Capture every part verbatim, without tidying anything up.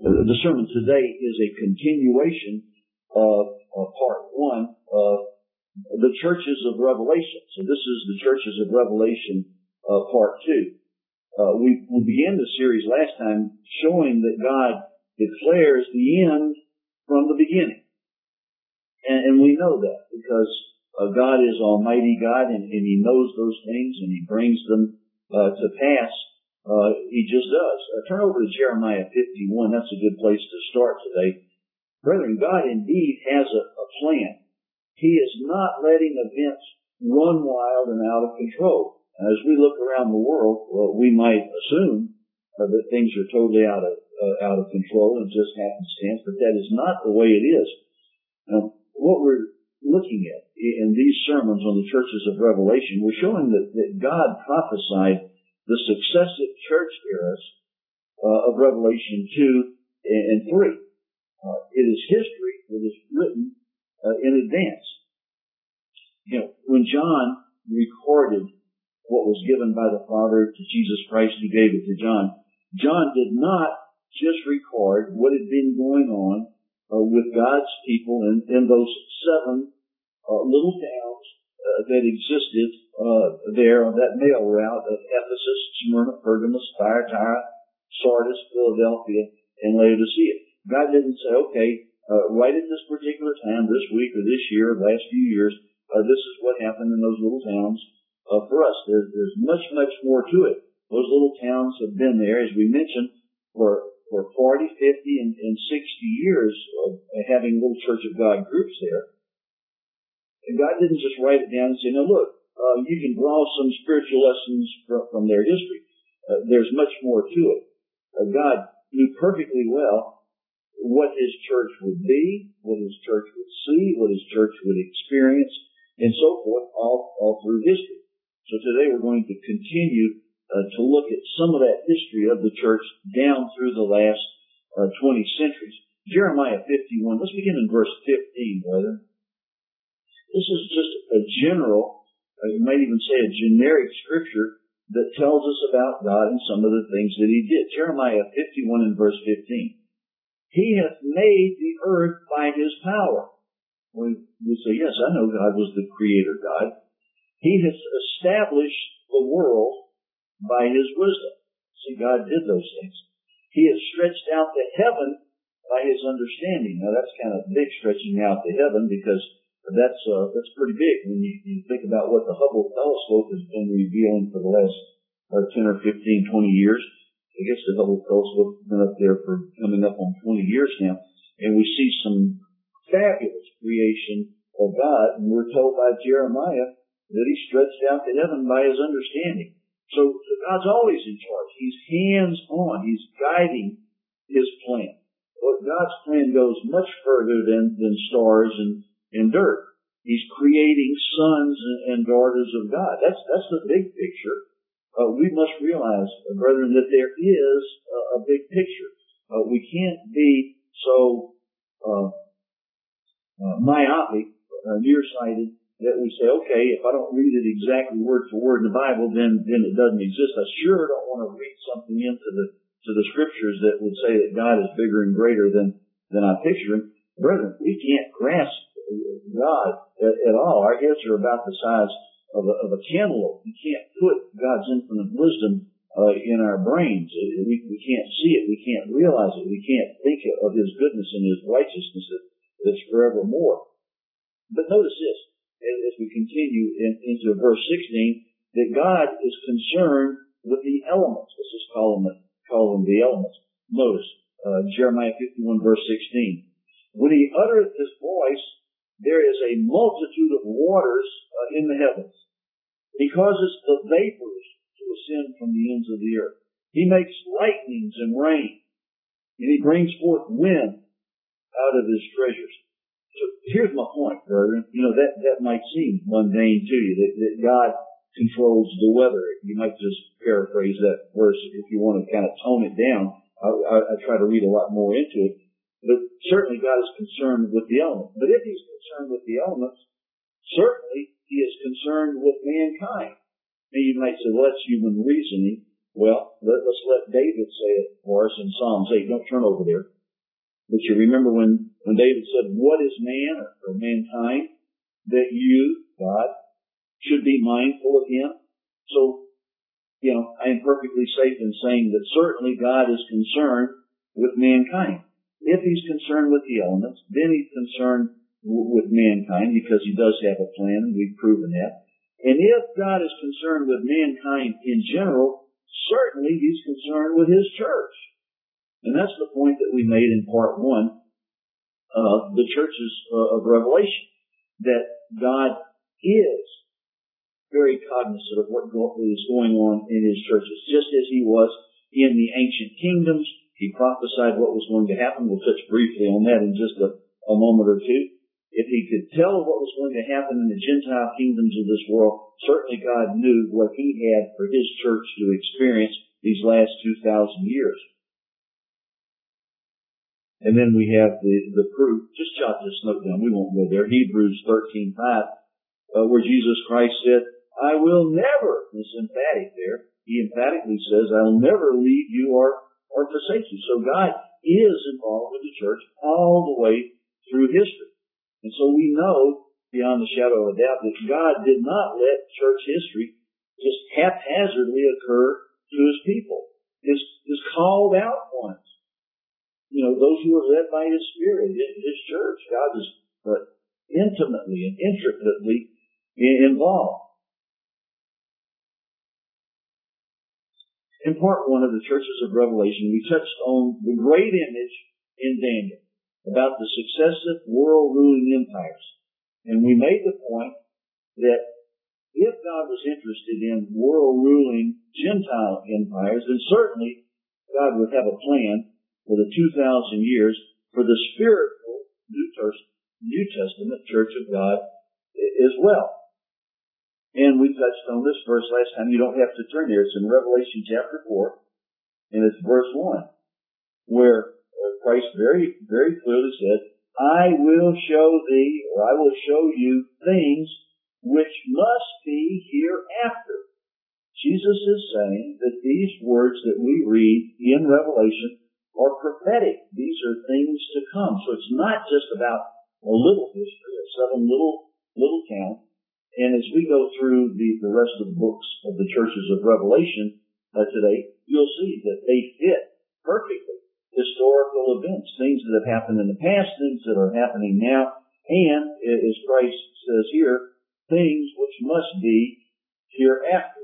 The sermon today is a continuation of, of part one of the churches of Revelation. So this is the churches of Revelation uh, part two. Uh, we, we began the series last time showing that God declares the end from the beginning. And, and we know that because uh, God is Almighty God, and, and He knows those things, and He brings them uh, to pass. Uh, he just does. Uh, turn over to Jeremiah fifty-one. That's a good place to start today. Brethren, God indeed has a, a plan. He is not letting events run wild and out of control. As we look around the world, well, we might assume uh, that things are totally out of uh, out of control and just happenstance, but that is not the way it is. Now, what we're looking at in these sermons on the churches of Revelation, we're showing that, that God prophesied the successive church eras uh, of Revelation two and three. Uh, it is history that is written uh, in advance. You know, when John recorded what was given by the Father to Jesus Christ who gave it to John, John did not just record what had been going on uh, with God's people in, in those seven uh, little towns uh, that existed uh, there on that mail route of Ephesus, Smyrna, Pergamos, Thyatira, Sardis, Philadelphia, and Laodicea. God didn't say, okay, uh, right at this particular time, this week or this year, or last few years, uh, this is what happened in those little towns uh, for us. There, there's much, much more to it. Those little towns have been there, as we mentioned, for for forty, fifty, and, and sixty years of having little Church of God groups there. And God didn't just write it down and say, no, look, uh, you can draw some spiritual lessons from, from their history. Uh, there's much more to it. Uh, God knew perfectly well what His church would be, what His church would see, what His church would experience, and so forth, all, all through history. So today we're going to continue uh, to look at some of that history of the church down through the last uh, twenty centuries. Jeremiah fifty-one, let's begin in verse fifteen, brother. This is just a general, uh, you might even say a generic scripture that tells us about God and some of the things that He did. Jeremiah fifty-one and verse fifteen. He hath made the earth by His power. We, we say, yes, I know God was the creator God. He has established the world by His wisdom. See, God did those things. He has stretched out the heaven by His understanding. Now, that's kind of big, stretching out the heaven, because that's uh, that's pretty big when you, you think about what the Hubble telescope has been revealing for the last uh, ten or fifteen, twenty years. I guess the Hubble telescope has been up there for coming up on twenty years now, and we see some fabulous creation of God, and we're told by Jeremiah that He stretched out the heaven by His understanding. So, so God's always in charge. He's hands-on. He's guiding His plan. But God's plan goes much further than, than stars and, and dirt. He's creating sons and, and daughters of God. That's that's the big picture. Uh, we must realize, uh, brethren, that there is a, a big picture. Uh, we can't be so uh, uh, myopic, uh, nearsighted, that we say, okay, if I don't read it exactly word for word in the Bible, then then it doesn't exist. I sure don't want to read something into the to the scriptures that would say that God is bigger and greater than than I picture Him. Brethren, we can't grasp God at, at all. Our heads are about the size of a, of a cantaloupe. We can't put God's infinite wisdom uh, in our brains. We, we can't see it. We can't realize it. We can't think of His goodness and His righteousness that, that's forevermore. But notice this, as we continue in, into verse sixteen, that God is concerned with the elements. Let's just call them, call them the elements. Notice uh, Jeremiah fifty-one, verse sixteen. When He uttereth His voice, there is a multitude of waters uh, in the heavens. He causes the vapors to ascend from the ends of the earth. He makes lightnings and rain, and He brings forth wind out of His treasures. So here's my point, brethren. You know, that, that might seem mundane to you, that, that God controls the weather. You might just paraphrase that verse if you want to kind of tone it down. I, I, I try to read a lot more into it. But certainly God is concerned with the elements. But if He's concerned with the elements, certainly He is concerned with mankind. And you might say, well, that's human reasoning. Well, let, let's let David say it for us in Psalms eight. Don't turn over there. But you remember when, when David said, what is man or, or mankind that you, God, should be mindful of him? So, you know, I am perfectly safe in saying that certainly God is concerned with mankind. If he's concerned with the elements, then he's concerned w- with mankind because he does have a plan, and we've proven that. And if God is concerned with mankind in general, certainly he's concerned with his church. And that's the point that we made in part one of the churches uh, of Revelation, that God is very cognizant of what go- is going on in his churches, just as he was in the ancient kingdoms. He prophesied what was going to happen. We'll touch briefly on that in just a, a moment or two. If he could tell what was going to happen in the Gentile kingdoms of this world, certainly God knew what he had for his church to experience these last two thousand years. And then we have the, the proof. Just jot this note down. We won't go there. Hebrews thirteen five, uh, where Jesus Christ said, I will never, this emphatic there, he emphatically says, I will never leave you or or forsake you. So God is involved with the church all the way through history. And so we know, beyond the shadow of a doubt, that God did not let church history just haphazardly occur to his people. His, his called out ones. You know, those who are led by his Spirit in his church. God is uh, intimately and intricately involved. In part one of the churches of Revelation, we touched on the great image in Daniel about the successive world-ruling empires. And we made the point that if God was interested in world-ruling Gentile empires, then certainly God would have a plan for the two thousand years for the spiritual New Testament Church of God as well. And we touched on this verse last time. You don't have to turn there. It's in Revelation chapter four, and it's verse one, where Christ very, very clearly said, I will show thee, or I will show you things which must be hereafter. Jesus is saying that these words that we read in Revelation are prophetic. These are things to come. So it's not just about a little history, a seven little, little town. And as we go through the, the rest of the books of the churches of Revelation uh, today, you'll see that they fit perfectly historical events, things that have happened in the past, things that are happening now, and, as Christ says here, things which must be hereafter.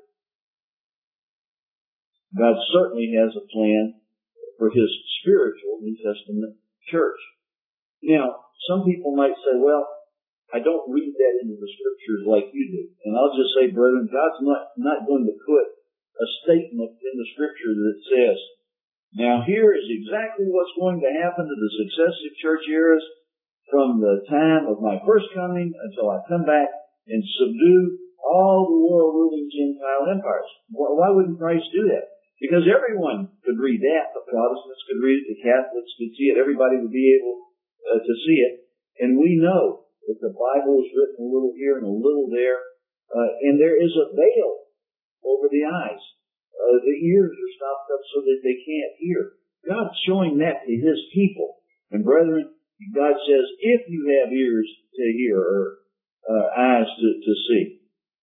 God certainly has a plan for his spiritual New Testament church. Now, some people might say, well, I don't read that into the scriptures like you do. And I'll just say, brethren, God's not, not going to put a statement in the scripture that says, now here is exactly what's going to happen to the successive church eras from the time of my first coming until I come back and subdue all the world-ruling Gentile empires. Why wouldn't Christ do that? Because everyone could read that. The Protestants could read it. The Catholics could see it. Everybody would be able uh, to see it. And we know that the Bible is written a little here and a little there, uh, and there is a veil over the eyes. Uh, the ears are stopped up so that they can't hear. God's showing that to his people. And brethren, God says, if you have ears to hear or uh, eyes to, to see.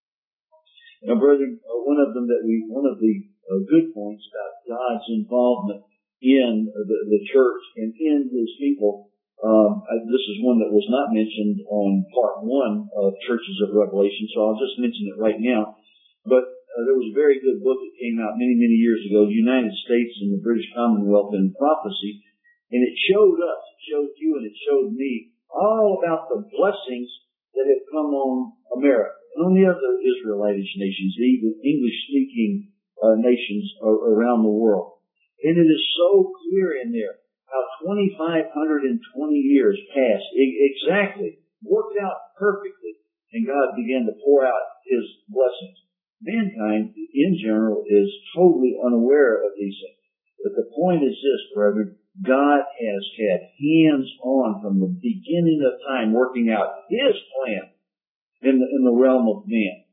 Now, brethren, uh, one of them that we, one of the uh, good points about God's involvement in the, the church and in his people. Um, I, this is one that was not mentioned on part one of Churches of Revelation, so I'll just mention it right now. But uh, there was a very good book that came out many, many years ago, The United States and the British Commonwealth in Prophecy, and it showed us, it showed you, and it showed me all about the blessings that have come on America and on the other Israelitish nations, the English-speaking uh, nations around the world. And it is so clear in there how twenty-five twenty years passed exactly, worked out perfectly, and God began to pour out his blessings. Mankind, in general, is totally unaware of these things. But the point is this, brethren, God has had hands-on from the beginning of time working out his plan in the, in the realm of man.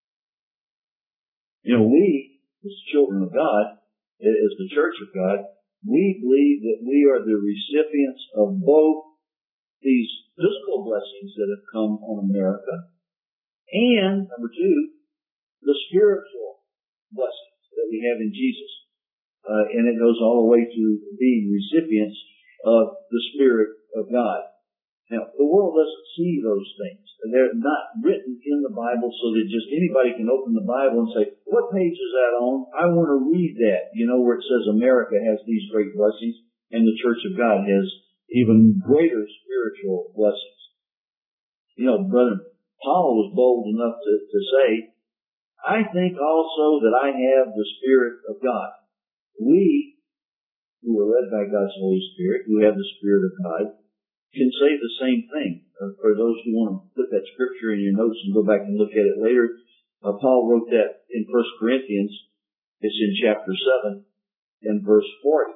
You know, we, as children of God, as the church of God, we believe that we are the recipients of both these physical blessings that have come on America and, number two, the spiritual blessings that we have in Jesus. Uh, and it goes all the way to being recipients of the Spirit of God. Now, the world doesn't see those things. They're not written in the Bible so that just anybody can open the Bible and say, what page is that on? I want to read that. You know, where it says America has these great blessings and the Church of God has even greater spiritual blessings. You know, Brother Paul was bold enough to, to say, I think also that I have the Spirit of God. We, who are led by God's Holy Spirit, who have the Spirit of God, can say the same thing. Uh, for those who want to put that scripture in your notes and go back and look at it later, uh, Paul wrote that in First Corinthians. It's in chapter seven and verse forty.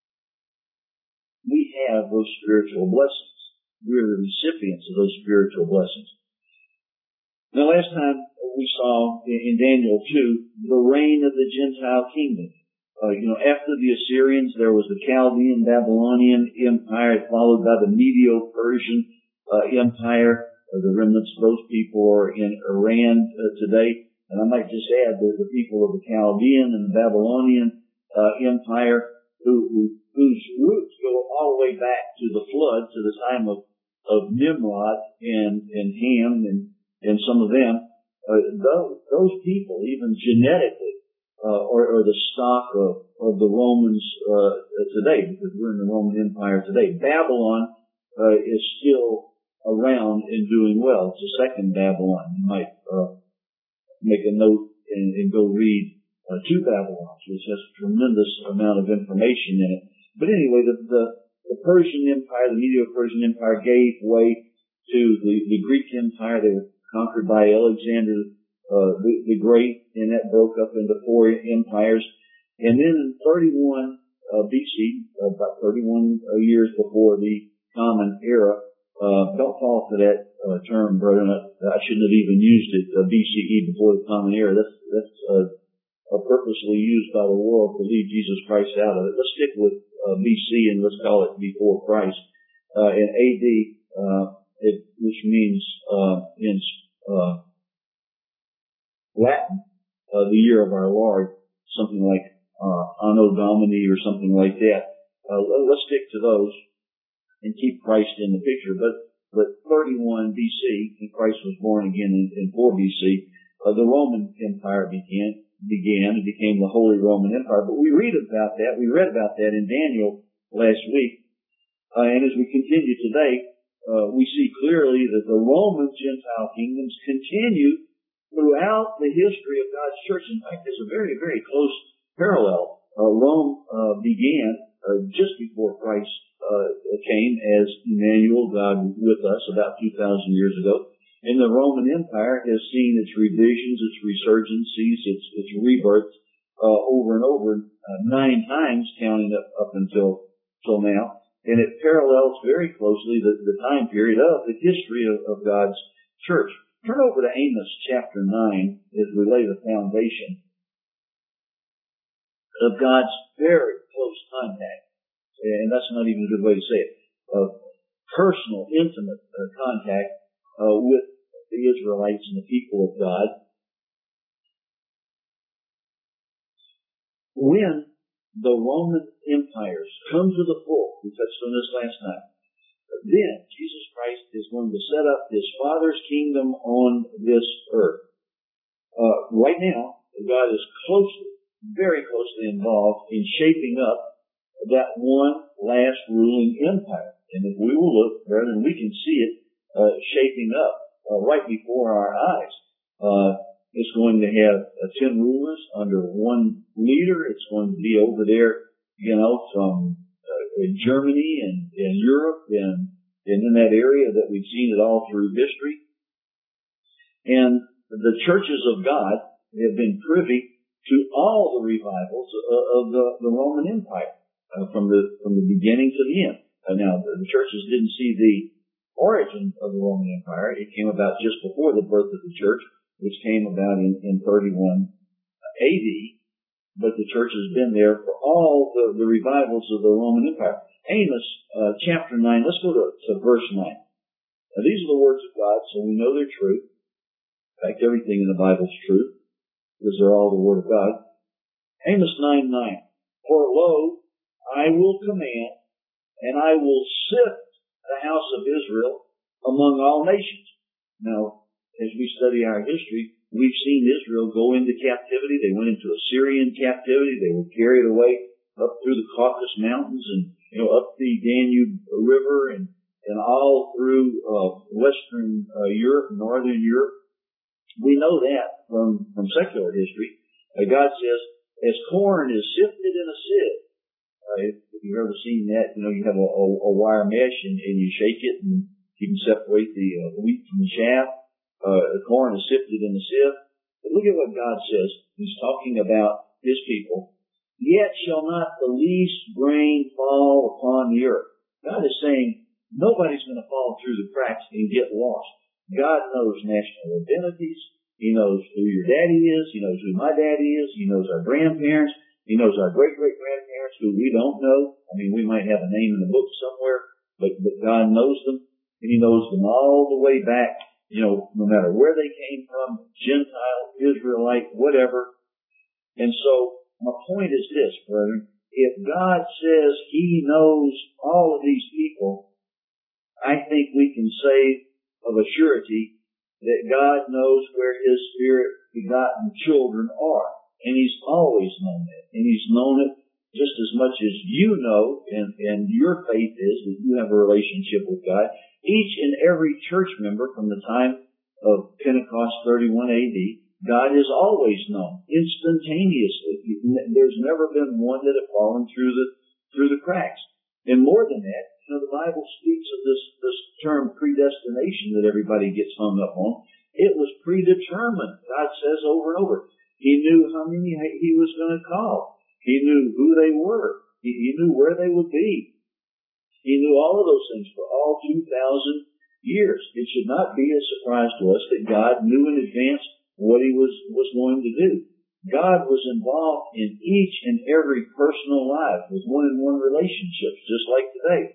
We have those spiritual blessings. We're the recipients of those spiritual blessings. Now, last time we saw in Daniel two the reign of the Gentile kingdom. Uh, you know, after the Assyrians, there was the Chaldean Babylonian Empire, followed by the Medo-Persian uh, Empire. Uh, the remnants of those people are in Iran uh, today. And I might just add that the people of the Chaldean and the Babylonian uh, Empire, who, who, whose roots go all the way back to the flood, to the time of, of Nimrod and, and Ham and, and some of them, uh, those, those people, even genetically, Uh, or, or the stock of, of the Romans uh, today, because we're in the Roman Empire today. Babylon uh, is still around and doing well. It's the second Babylon. You might uh, make a note and, and go read uh, two Babylons, which has a tremendous amount of information in it. But anyway, the, the, the Persian Empire, the Medo-Persian Empire, gave way to the, the Greek Empire. They were conquered by Alexander Uh, the, the Great, and that broke up into four empires. And then in thirty-one uh, B C, uh, about thirty-one uh, years before the Common Era, uh, don't fall for that uh, term, brother. I shouldn't have even used it, uh, B C E, before the Common Era. That's, that's uh, uh, purposely used by the world to leave Jesus Christ out of it. Let's stick with uh, B C and let's call it before Christ. Uh, and A D, uh, it, which means uh, in uh, Latin, uh, the year of our Lord, something like uh, Anno Domini or something like that. Uh, let's stick to those and keep Christ in the picture. But but thirty-one B C, and Christ was born again in, in four B C, uh, the Roman Empire began, began and became the Holy Roman Empire. But we read about that, we read about that in Daniel last week. Uh, and as we continue today, uh, we see clearly that the Roman Gentile kingdoms continue throughout the history of God's church. In fact, there's a very, very close parallel. Uh, Rome uh, began uh, just before Christ uh, came as Emmanuel, God with us, about two thousand years ago. And the Roman Empire has seen its revisions, its resurgencies, its, its rebirths uh, over and over, uh, nine times counting up, up until, until now. And it parallels very closely the, the time period of the history of, of God's church. Turn over to Amos chapter nine as we lay the foundation of God's very close contact. And that's not even a good way to say it. Of personal, intimate uh, contact uh, with the Israelites and the people of God. When the Roman empires come to the full, we touched on this last time, then Jesus Christ is going to set up His Father's kingdom on this earth. Uh, right now, God is closely, very closely involved in shaping up that one last ruling empire. And if we will look, brethren, we can see it uh, shaping up uh, right before our eyes. Uh, it's going to have uh, ten rulers under one leader. It's going to be over there, you know, from in Germany and in Europe and, and in that area that we've seen it all through history. And the churches of God have been privy to all the revivals of, of the, the Roman Empire uh, from the from the beginning to the end. Uh, now, the, the churches didn't see the origin of the Roman Empire. It came about just before the birth of the church, which came about in, in thirty-one A D. but the church has been there for all the, the revivals of the Roman Empire. Amos uh, chapter nine, let's go to, to verse nine. Now, these are the words of God, so we know they're true. In fact, everything in the Bible is true, because they're all the Word of God. Amos nine nine. For lo, I will command, and I will sift the house of Israel among all nations. Now, as we study our history, we've seen Israel go into captivity. They went into Assyrian captivity. They were carried away up through the Caucasus Mountains and, you know, up the Danube River and, and all through uh, Western uh, Europe, Northern Europe. We know that from, from secular history. Uh, God says, as corn is sifted in a sieve. Uh, if, if you've ever seen that, you know, you have a, a, a wire mesh and, and you shake it and you can separate the uh, wheat from the chaff. Uh, the corn is sifted in the sieve. But look at what God says. He's talking about His people. Yet shall not the least grain fall upon the earth. God is saying nobody's going to fall through the cracks and get lost. God knows national identities. He knows who your daddy is. He knows who my daddy is. He knows our grandparents. He knows our great-great-grandparents who we don't know. I mean, we might have a name in the book somewhere, but, but God knows them. And He knows them all the way back, you know, no matter where they came from, Gentile, Israelite, whatever. And so my point is this, brethren. If God says He knows all of these people, I think we can say of a surety that God knows where His Spirit-begotten children are. And He's always known it. And He's known it just as much as you know, and, and your faith is, that you have a relationship with God. Each and every church member from the time of Pentecost thirty-one A D, God is always known, instantaneously. There's never been one that has fallen through the, through the cracks. And more than that, you know, the Bible speaks of this, this term predestination that everybody gets hung up on. It was predetermined. God says over and over. He knew how many He was going to call. He knew who they were. He, he knew where they would be. He knew all of those things for all two thousand years. It should not be a surprise to us that God knew in advance what He was, was going to do. God was involved in each and every personal life with one-on-one relationships, just like today.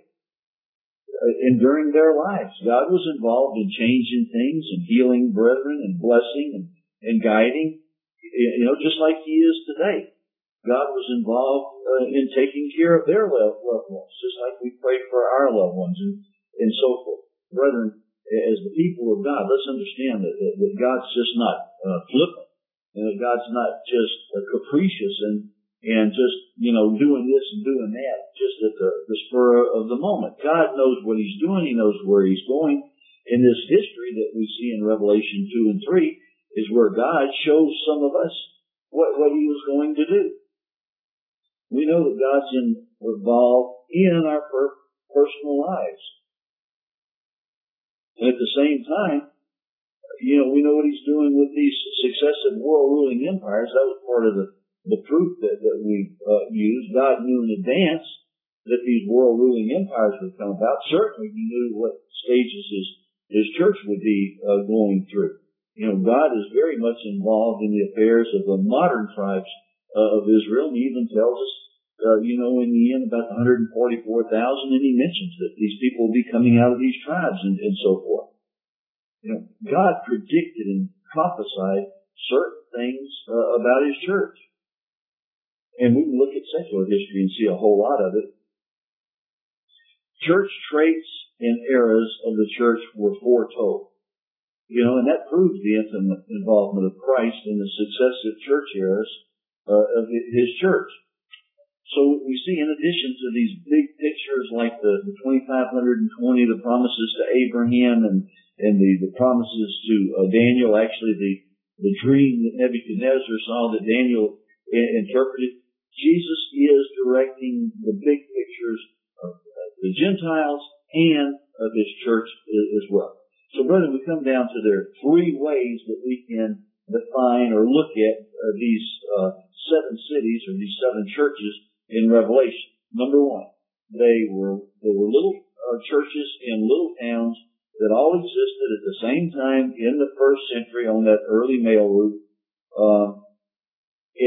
And during their lives, God was involved in changing things and healing brethren and blessing and, and guiding, you know, just like He is today. God was involved uh, in taking care of their loved ones, just like we pray for our loved ones and, and so forth. Brethren, as the people of God, let's understand that, that, that God's just not uh, flippant, and that God's not just uh, capricious and and just, you know, doing this and doing that just at the, the spur of the moment. God knows what He's doing. He knows where He's going. In this history that we see in Revelation two and three is where God shows some of us what, what He was going to do. We know that God's in, involved in our per, personal lives. And at the same time, you know, we know what He's doing with these successive world-ruling empires. That was part of the, the proof that, that we uh, used. God knew in advance that these world-ruling empires would come about. Certainly He knew what stages His, his church would be uh, going through. You know, God is very much involved in the affairs of the modern tribes uh, of Israel. And He even tells us, uh, you know, in the end about one hundred forty-four thousand, and He mentions that these people will be coming out of these tribes and, and so forth. You know, God predicted and prophesied certain things uh, about His church. And we can look at secular history and see a whole lot of it. Church traits and eras of the church were foretold. You know, and that proves the intimate involvement of Christ in the successive church eras uh, of His church. So we see, in addition to these big pictures like the, the twenty-five twenty, the promises to Abraham and, and the, the promises to uh, Daniel, actually the, the dream that Nebuchadnezzar saw that Daniel I- interpreted, Jesus is directing the big pictures of uh, the Gentiles and of His church as well. So, brother, we come down to there are three ways that we can define or look at uh, these uh, seven cities or these seven churches in Revelation. Number one, they were they were little uh, churches in little towns that all existed at the same time in the first century on that early mail route. Uh, it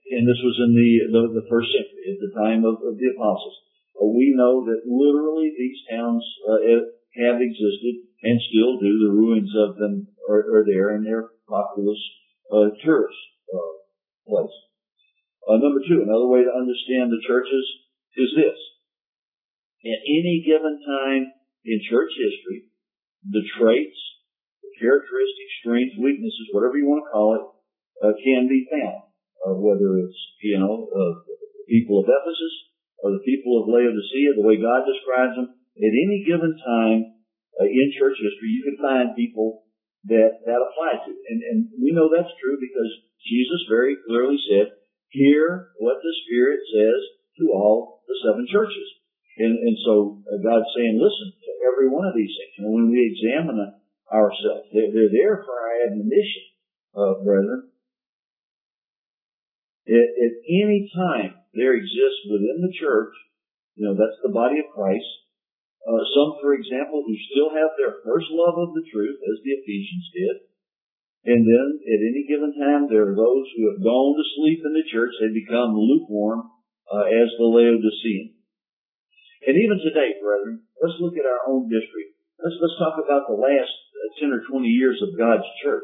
and this was in the, the, the first century, at the time of, of the apostles. Uh, we know that literally these towns uh, have existed and still do. The ruins of them are, are there, and they're populous uh, tourist uh, place. Uh, number two, another way to understand the churches is this. At any given time in church history, the traits, the characteristics, strengths, weaknesses, whatever you want to call it, uh, can be found. Uh, whether it's, you know, uh, the people of Ephesus or the people of Laodicea, the way God describes them, at any given time uh, in church history, you can find people that that apply to. And, and we know that's true because Jesus very clearly said, hear what the Spirit says to all the seven churches. And, and so uh, God's saying, listen to every one of these things. And when we examine ourselves, they're, they're there for our admonition, uh, brethren. At, at any time there exists within the church, you know, that's the body of Christ, uh, some, for example, who still have their first love of the truth, as the Ephesians did. And then at any given time, there are those who have gone to sleep in the church. They become lukewarm, uh, as the Laodicean. And even today, brethren, let's look at our own district. Let's, let's talk about the last ten or twenty years of God's church.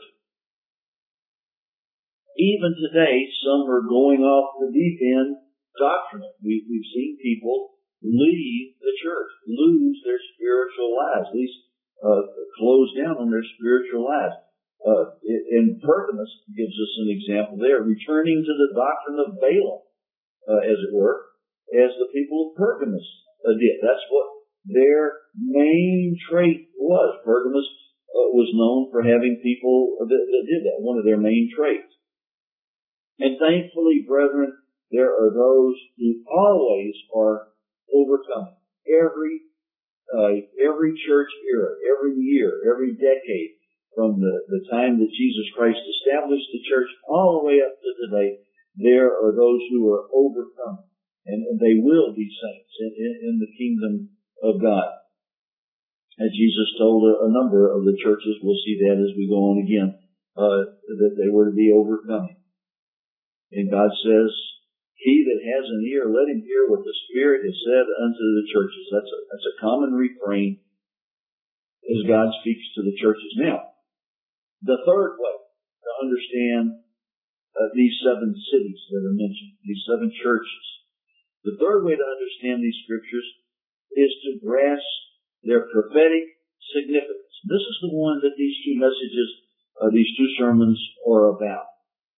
Even today, some are going off the deep end doctrinally. We, we've seen people leave the church, lose their spiritual lives, at least uh, close down on their spiritual lives. Uh, and Pergamos gives us an example there, returning to the doctrine of Balaam, uh, as it were, as the people of Pergamos uh, did. That's what their main trait was. Pergamos uh, was known for having people that, that did that, one of their main traits. And thankfully, brethren, there are those who always are overcoming. Every, uh, every church era, every year, every decade, from the, the time that Jesus Christ established the church all the way up to today, there are those who are overcoming. And, and they will be saints in, in, in the kingdom of God. As Jesus told a, a number of the churches, we'll see that as we go on again, uh, that they were to be overcoming. And God says, he that has an ear, let him hear what the Spirit has said unto the churches. That's a, that's a common refrain as God speaks to the churches. Now, the third way to understand uh, these seven cities that are mentioned, these seven churches, the third way to understand these scriptures is to grasp their prophetic significance. This is the one that these two messages, uh, these two sermons are about.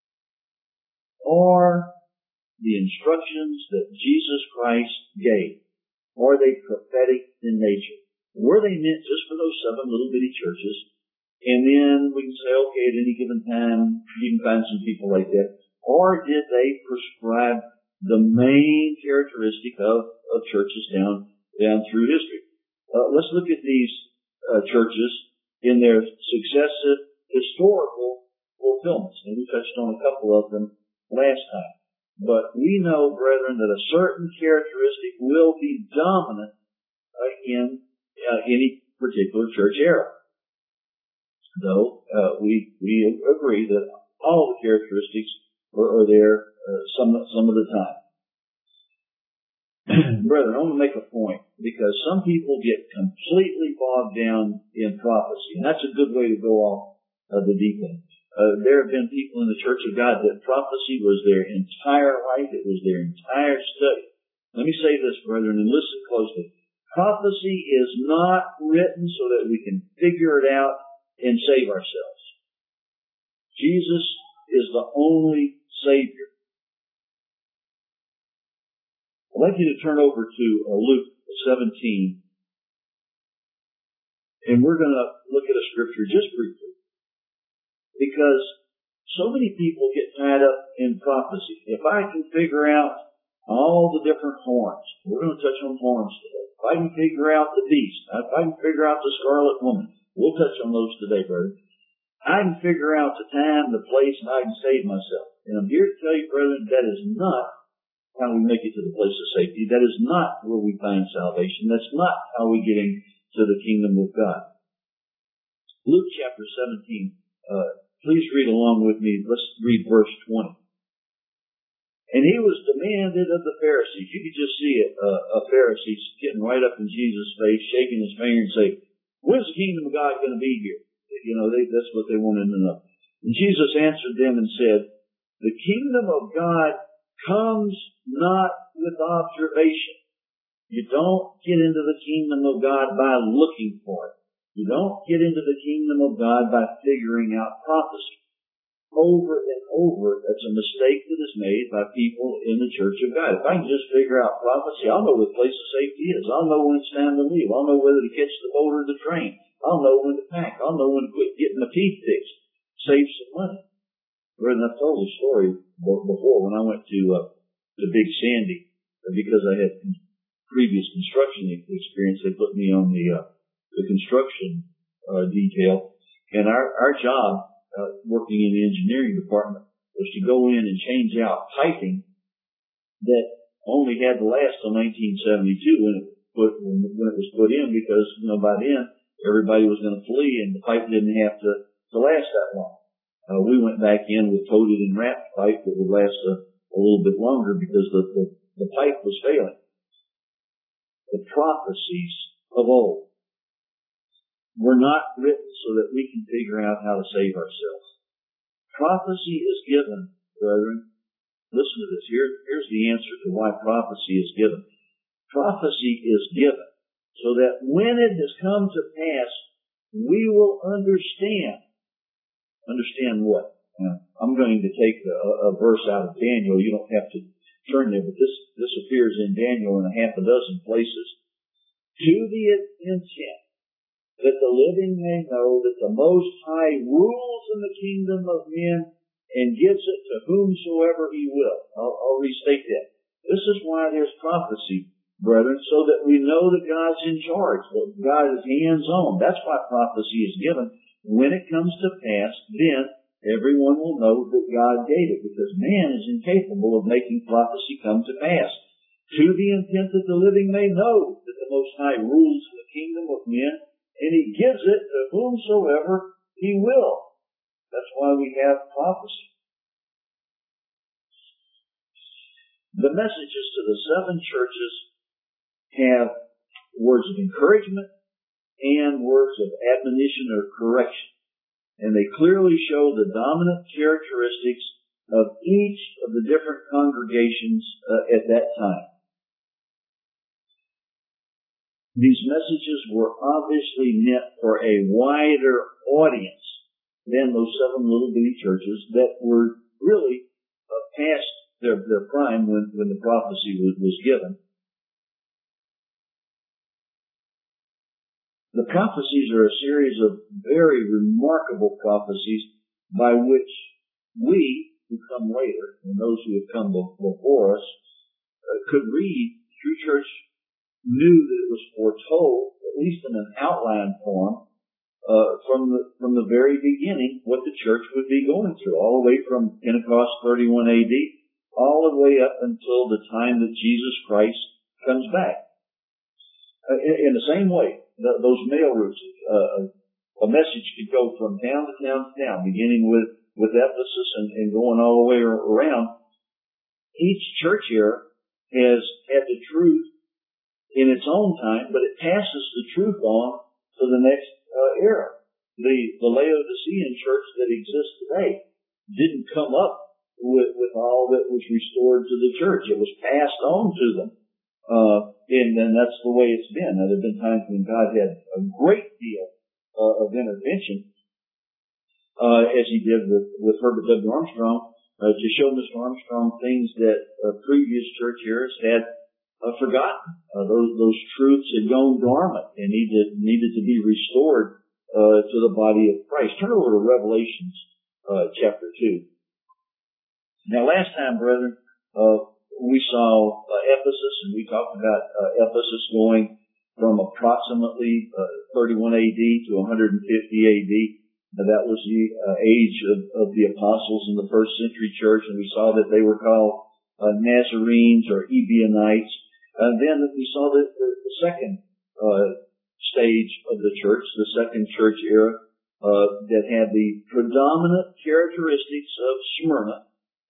Are the instructions that Jesus Christ gave, are they prophetic in nature? Were they meant just for those seven little bitty churches? And then we can say, okay, at any given time, you can find some people like that. Or did they prescribe the main characteristic of, of churches down, down through history? Uh, let's look at these uh, churches in their successive historical fulfillments. And we touched on a couple of them last time. But we know, brethren, that a certain characteristic will be dominant uh, in uh, any particular church era. Though uh, we we agree that all the characteristics are, are there uh, some some of the time. Brethren, I want to make a point because some people get completely bogged down in prophecy, and that's a good way to go off uh, the deep end. Uh, there have been people in the Church of God that prophecy was their entire life. It was their entire study. Let me say this, brethren, and listen closely. Prophecy is not written so that we can figure it out and save ourselves. Jesus is the only Savior. I'd like you to turn over to uh, Luke seventeen, and we're going to look at a scripture just briefly. Because so many people get tied up in prophecy. If I can figure out all the different horns, we're going to touch on horns today. If I can figure out the beast, if I can figure out the scarlet woman, we'll touch on those today, brother. I can figure out the time, the place, and I can save myself. And I'm here to tell you, brethren, that is not how we make it to the place of safety. That is not where we find salvation. That's not how we get into the kingdom of God. Luke chapter seventeen, uh, please read along with me. Let's read verse twenty. And he was demanded of the Pharisees. You could just see it, uh, a Pharisee getting right up in Jesus' face, shaking his finger and say, when's the kingdom of God going to be here? You know, they, that's what they wanted to know. And Jesus answered them and said, the kingdom of God comes not with observation. You don't get into the kingdom of God by looking for it. You don't get into the kingdom of God by figuring out prophecy. Over and over, that's a mistake that is made by people in the church of God. If I can just figure out prophecy, I'll know where the place of safety is. I'll know when it's time to leave. I'll know whether to catch the boat or the train. I'll know when to pack. I'll know when to quit getting my teeth fixed. Save some money. Brethren, I've told the story before when I went to uh, to Big Sandy, because I had previous construction experience. They put me on the uh, the construction uh, detail, and our our job. Uh, working in the engineering department was to go in and change out piping that only had to last till nineteen seventy-two when it put when, when it was put in, because you know by then everybody was going to flee and the pipe didn't have to to last that long. Uh, we went back in with coated and wrapped pipe that would last a, a little bit longer because the, the the pipe was failing. The prophecies of old were not written so that we can figure out how to save ourselves. Prophecy is given, brethren. Listen to this. Here, here's the answer to why prophecy is given. Prophecy is given so that when it has come to pass, we will understand. Understand what? Now, I'm going to take a, a verse out of Daniel. You don't have to turn there, but this, this appears in Daniel in a half a dozen places. To the intent that the living may know that the Most High rules in the kingdom of men and gives it to whomsoever he will. I'll, I'll restate that. This is why there's prophecy, brethren, so that we know that God's in charge, that God is hands-on. That's why prophecy is given. When it comes to pass, then everyone will know that God gave it, because man is incapable of making prophecy come to pass. To the intent that the living may know that the Most High rules in the kingdom of men, and he gives it to whomsoever he will. That's why we have prophecy. The messages to the seven churches have words of encouragement and words of admonition or correction. And they clearly show the dominant characteristics of each of the different congregations uh, at that time. These messages were obviously meant for a wider audience than those seven little bitty churches that were really uh, past their, their prime when, when the prophecy was, was given. The prophecies are a series of very remarkable prophecies by which we, who come later, and those who have come before us, uh, could read through church, knew that it was foretold, at least in an outline form, uh, from the from the very beginning, what the church would be going through, all the way from Pentecost thirty-one A D, all the way up until the time that Jesus Christ comes back. Uh, in, in the same way, the, those mail routes, uh, a message could go from town to town to town, beginning with, with Ephesus and, and going all the way around. Each church era has had the truth in its own time, but it passes the truth on to the next uh, era. The, the Laodicean church that exists today didn't come up with, with all that was restored to the church. It was passed on to them. Uh, and then that's the way it's been. Now, there have been times when God had a great deal uh, of intervention, uh, as he did with, with Herbert W. Armstrong, uh, to show Mister Armstrong things that uh, previous church eras had Uh, forgotten. Uh, those, those truths had gone dormant and needed, needed to be restored uh, to the body of Christ. Turn over to Revelations uh, chapter two. Now, last time, brethren, uh, we saw uh, Ephesus, and we talked about uh, Ephesus going from approximately uh, thirty-one A D to one hundred fifty A D. Now, that was the uh, age of, of the apostles in the first century church, and we saw that they were called uh, Nazarenes or Ebionites. And then we saw the, the, the second uh, stage of the church, the second church era, uh, that had the predominant characteristics of Smyrna,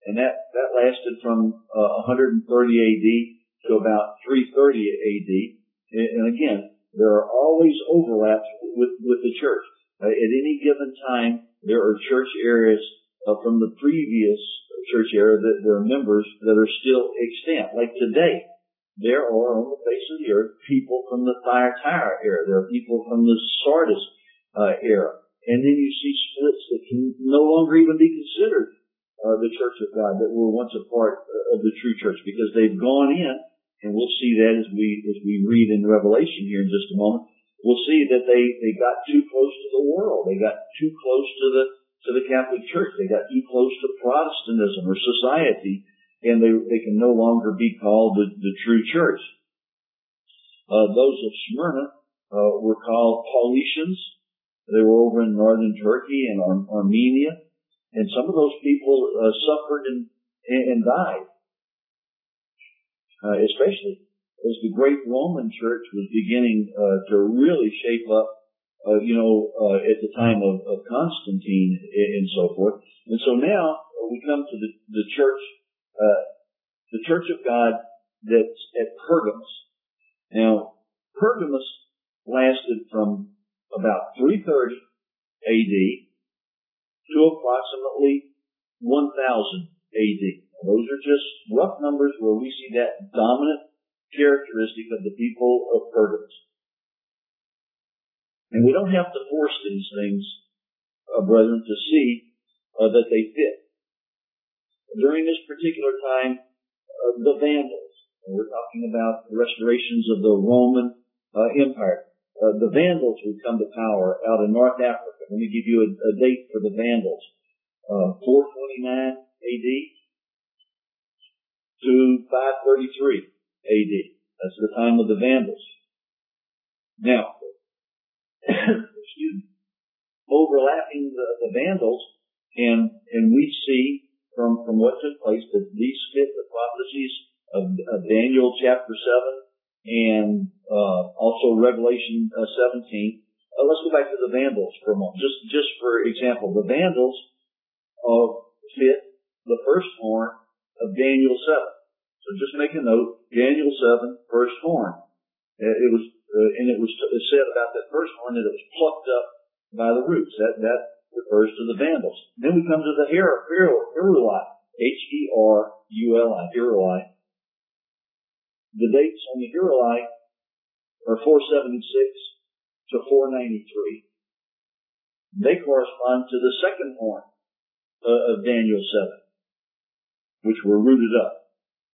and that, that lasted from uh, one thirty A D to about three thirty A D. And, and again, there are always overlaps with, with the church. Uh, at any given time, there are church areas uh, from the previous church era that there are members that are still extant. Like today, there are on the face of the earth people from the Thyatira era. There are people from the Sardis uh, era. And then you see splits that can no longer even be considered uh, the church of God that were once a part of the true church because they've gone in, and we'll see that as we as we read in Revelation here in just a moment. We'll see that they, they got too close to the world. They got too close to the to the Catholic Church. They got too close to Protestantism or society, and they they can no longer be called the, the true church. Uh, those of Smyrna uh, were called Paulicians. They were over in northern Turkey and Ar- Armenia, and some of those people uh, suffered and and died, uh, especially as the great Roman Church was beginning uh, to really shape up. Uh, you know, uh, at the time of, of Constantine and, and so forth. And so now uh, we come to the, the church, uh, the church of God that's at Pergamos. Now, Pergamos lasted from about three thirty A D to approximately one thousand A D. Now, those are just rough numbers where we see that dominant characteristic of the people of Pergamos. And we don't have to force these things, uh, brethren, to see uh, that they fit. During this particular time, uh, the Vandals, and we're talking about the restorations of the Roman uh, Empire, uh, the Vandals would come to power out in North Africa. Let me give you a, a date for the Vandals. Uh, four twenty-nine A D to five thirty-three A D. That's the time of the Vandals. Now, excuse me, overlapping the, the Vandals, and and we see from from what took place that these fit the prophecies of, of Daniel chapter seven and uh, also Revelation uh, seventeen. Uh, let's go back to the Vandals for a moment. Just just for example, the Vandals uh, fit the first horn of Daniel seven. So just make a note: Daniel seven, first horn. It was. Uh, and it was it said about that first horn that it was plucked up by the roots. That that refers to the Vandals. Then we come to the Heruli, H E R U L I, Heruli. The dates on the Heruli are four seventy-six to four ninety-three. They correspond to the second horn uh, of Daniel seven, which were rooted up.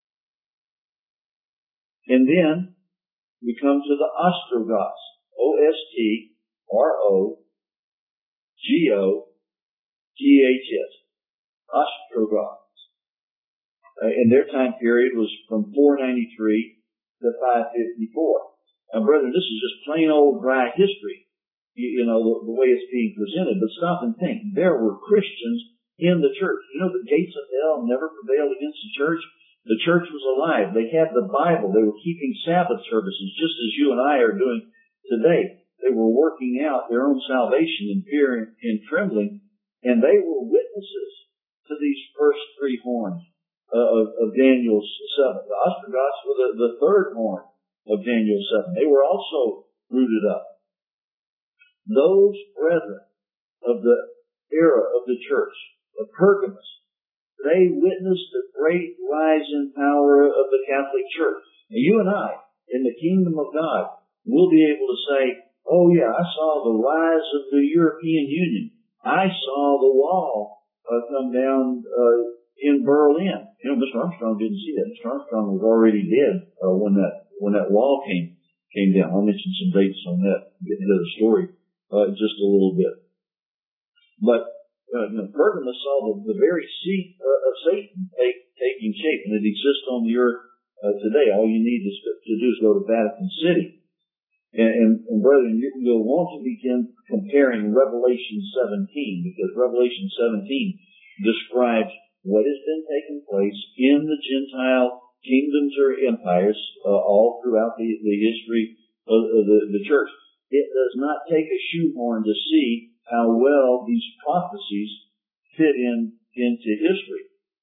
And then we come to the Ostrogoths, O S T R O G O T H S, Ostrogoths. Uh, and their time period was from four ninety-three to five fifty-four. Now, brethren, this is just plain old dry history, you, you know, the, the way it's being presented. But stop and think. There were Christians in the church. You know, the gates of hell never prevailed against the church. The church was alive. They had the Bible. They were keeping Sabbath services just as you and I are doing today. They were working out their own salvation in fear and trembling, and they were witnesses to these first three horns uh, of, of Daniel's seven. The Ostrogoths were the, the third horn of Daniel seven. They were also rooted up. Those brethren of the era of the church, of Pergamos, they witnessed the great rise in power of the Catholic Church. And you and I, in the kingdom of God, will be able to say, oh yeah, I saw the rise of the European Union. I saw the wall uh, come down uh, in Berlin. You know, Mister Armstrong didn't see that. Mister Armstrong was already dead uh, when that when that wall came came down. I'll mention some dates on that, get into the story uh, just a little bit. But Uh, you know, Pergamos saw the, the very seat uh, of Satan take, taking shape, and it exists on the earth uh, today. All you need is to, to do is go to Vatican City. And, and, and brethren, you, you'll want to begin comparing Revelation seventeen, because Revelation seventeen describes what has been taking place in the Gentile kingdoms or empires uh, all throughout the, the history of, of the, the church. It does not take a shoehorn to see how well these prophecies fit in into history.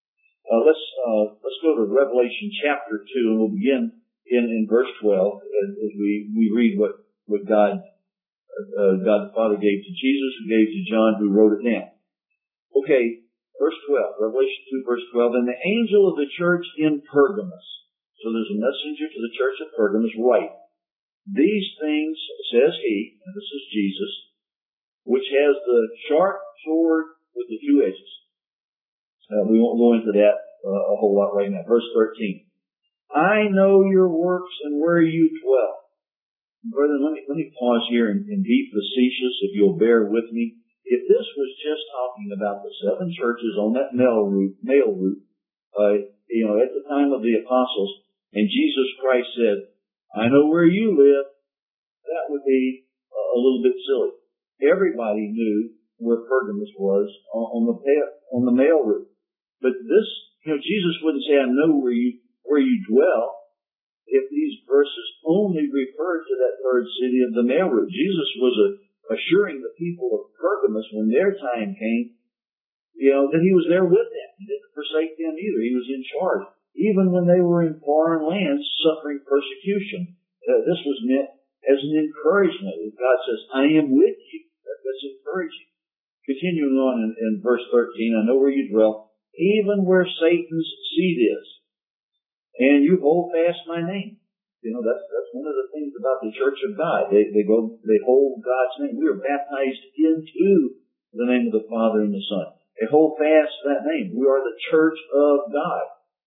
Uh, let's uh, let's go to Revelation chapter two, and we'll begin in, in verse twelve as, as we, we read what what God uh, God the Father gave to Jesus, who gave to John, who wrote it down. Okay, verse twelve, Revelation two, verse twelve. And the angel of the church in Pergamos. So there's a messenger to the church of Pergamos. Write, these things says he, and this is Jesus, which has the sharp sword with the two edges. Uh, we won't go into that uh, a whole lot right now. Verse thirteen. I know your works and where you dwell. Brethren, let me, let me pause here and, and be facetious, if you'll bear with me. If this was just talking about the seven churches on that mail route, mail route, uh, you know, at the time of the apostles, and Jesus Christ said, I know where you live, that would be a little bit silly. Everybody knew where Pergamos was on, on the on the mail route. But this, you know, Jesus wouldn't say, I know where you, where you dwell, if these verses only referred to that third city of the mail route. Jesus was a, assuring the people of Pergamos when their time came, you know, that he was there with them. He didn't forsake them either. He was in charge. Even when they were in foreign lands suffering persecution. Uh, this was meant as an encouragement. God says, I am with you. That, that's encouraging. Continuing on in, in verse thirteen, I know where you dwell, even where Satan's seat is, and you hold fast my name. You know, that's that's one of the things about the Church of God. They they go they hold God's name. We are baptized into the name of the Father and the Son. They hold fast that name. We are the Church of God.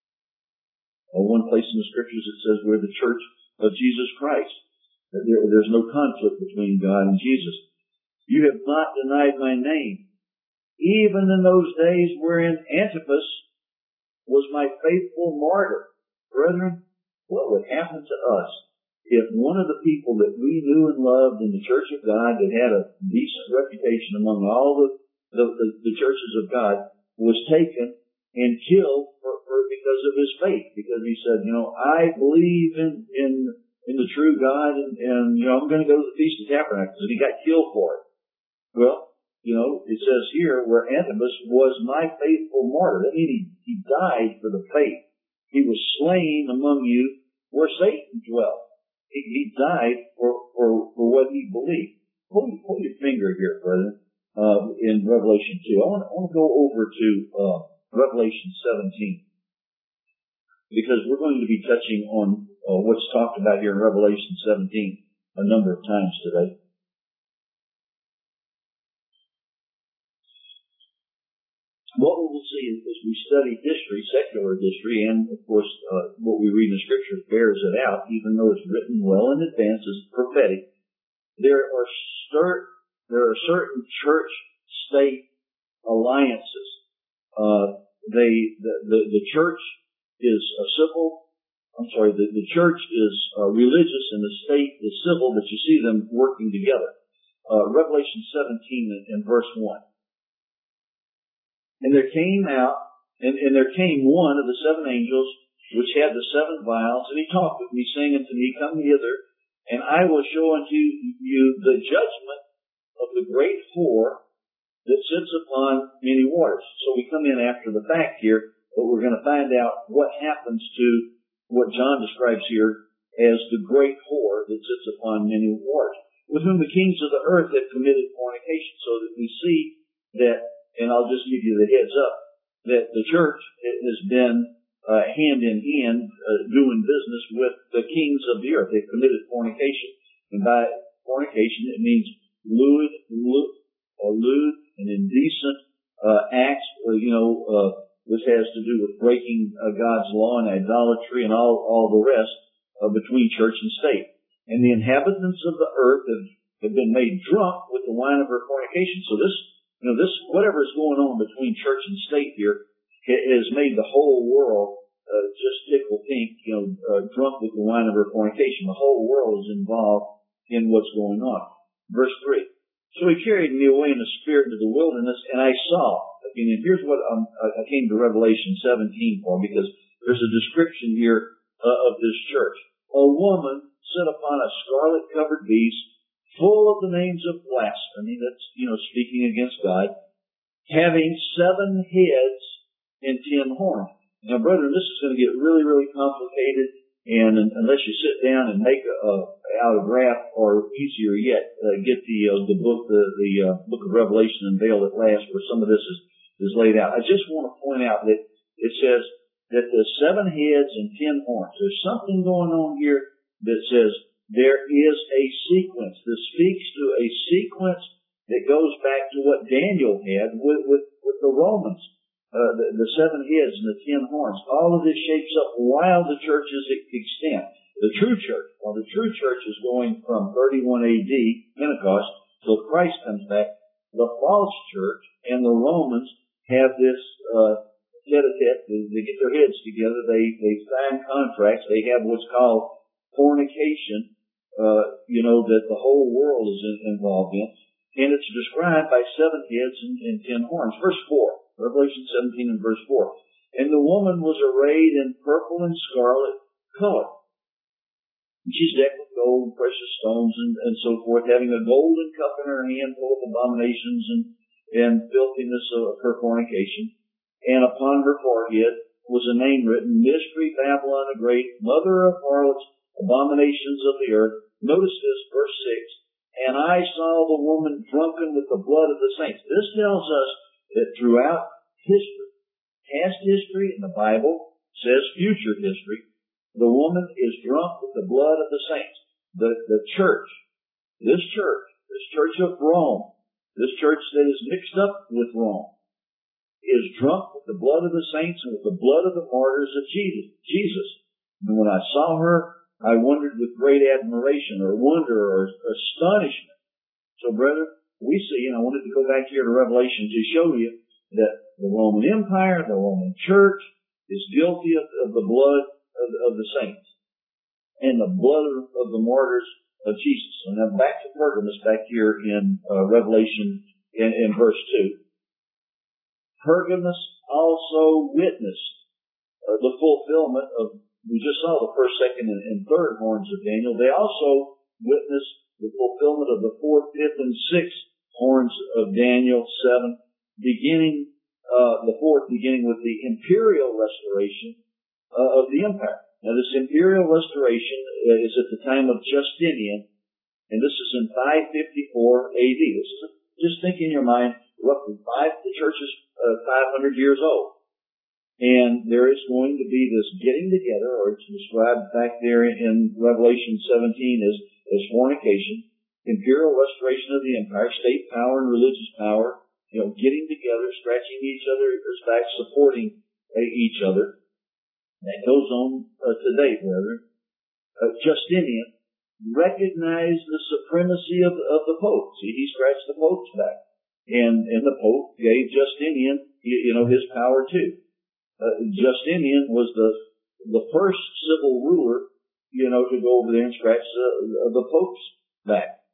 Well, one place in the Scriptures it says we're the Church of Jesus Christ. There, there's no conflict between God and Jesus. You have not denied my name, even in those days wherein Antipas was my faithful martyr. Brethren, what would happen to us if one of the people that we knew and loved in the Church of God that had a decent reputation among all the, the, the, the churches of God was taken and killed for, for, because of his faith? Because he said, you know, I believe in, in, in the true God and, and, you know, I'm going to go to the Feast of Tabernacles, and he got killed for it. Well, you know, it says here where Antipas was my faithful martyr. That means he, he died for the faith. He was slain among you where Satan dwelt. He, he died for, for, for what he believed. Hold, hold your finger here, brethren, uh, in Revelation two. I want, I want to go over to uh, Revelation seventeen, because we're going to be touching on uh, what's talked about here in Revelation seventeen a number of times today. What we will see as we study history, secular history, and of course uh, what we read in the Scriptures bears it out, even though it's written well in advance as prophetic. There are certain there are certain church-state alliances. Uh, they the, the the church is a civil. I'm sorry, the, the church is uh, religious and the state is civil, but you see them working together. Uh, Revelation seventeen and, and verse one. And there came out, and, and there came one of the seven angels, which had the seven vials, and he talked with me, saying unto me, come hither, and I will show unto you the judgment of the great whore that sits upon many waters. So we come in after the fact here, but we're going to find out what happens to what John describes here as the great whore that sits upon many waters, with whom the kings of the earth have committed fornication. So that we see that, and I'll just give you the heads up, that the church has been uh, hand in hand uh, doing business with the kings of the earth. They've committed fornication, and by fornication it means lewd, lewd, or lewd and indecent uh, acts. Or, you know, uh, this has to do with breaking uh, God's law and idolatry and all all the rest uh, between church and state. And the inhabitants of the earth have, have been made drunk with the wine of her fornication. So this. You know, this, whatever is going on between church and state here, it has made the whole world uh, just tickle pink, you know, uh, drunk with the wine of her fornication. The whole world is involved in what's going on. Verse three. So he carried me away in the spirit into the wilderness, and I saw. I mean, and here's what um, I came to Revelation seventeen for, because there's a description here uh, of this church. A woman sat upon a scarlet-covered beast, full of the names of blasphemy, that's, you know, speaking against God, having seven heads and ten horns. Now, brethren, this is going to get really, really complicated, and unless you sit down and make a, a out a graph, or easier yet, uh, get the uh, the book, the the uh, book of Revelation unveiled at last, where some of this is is laid out. I just want to point out that it says that the seven heads and ten horns. There's something going on here that says there is a sequence. This speaks to a sequence that goes back to what Daniel had with with, with the Romans. Uh, the, the seven heads and the ten horns. All of this shapes up while the church is extant. The true church, while the true church is going from thirty-one A D, Pentecost, till Christ comes back, the false church and the Romans have this uh, tete-a-tete. They, they get their heads together. They, they sign contracts. They have what's called fornication, uh, you know, that the whole world is in, involved in. And it's described by seven heads and, and ten horns. Verse four. Revelation seventeen and verse four. And the woman was arrayed in purple and scarlet color. And she's decked with gold, precious stones, and, and so forth, having a golden cup in her hand full of abominations and, and filthiness of her fornication. And upon her forehead was a name written, Mystery Babylon the Great, Mother of Harlots, Abominations of the Earth. Notice this, verse six. And I saw the woman drunken with the blood of the saints. This tells us that throughout history, past history in the Bible says future history, the woman is drunk with the blood of the saints. The, the church, this church, this church of Rome, this church that is mixed up with Rome, is drunk with the blood of the saints and with the blood of the martyrs of Jesus. And when I saw her, I wondered with great admiration or wonder or astonishment. So, brethren, we see, and I wanted to go back here to Revelation to show you that the Roman Empire, the Roman Church, is guilty of, of the blood of, of the saints and the blood of, of the martyrs of Jesus. And now back to Pergamos, back here in uh, Revelation in, in verse two. Pergamos also witnessed uh, the fulfillment of, we just saw the first, second, and, and third horns of Daniel. They also witnessed the fulfillment of the fourth, fifth, and sixth horns of Daniel seven, beginning, uh, the fourth beginning with the imperial restoration uh, of the empire. Now this imperial restoration is at the time of Justinian, and this is in five fifty-four A D. This is, just think in your mind, roughly five, the church is uh, five hundred years old. And there is going to be this getting together, or it's described back there in Revelation seventeen as, as fornication, imperial restoration of the empire, state power and religious power, you know, getting together, scratching each other's backs, supporting uh, each other. That goes on uh, today, brethren. Uh, Justinian recognized the supremacy of, of the Pope. See, he scratched the Pope's back. And, and the Pope gave Justinian, you, you know, his power too. Uh, Justinian was the the first civil ruler, you know, to go over there and scratch the, the Pope's back.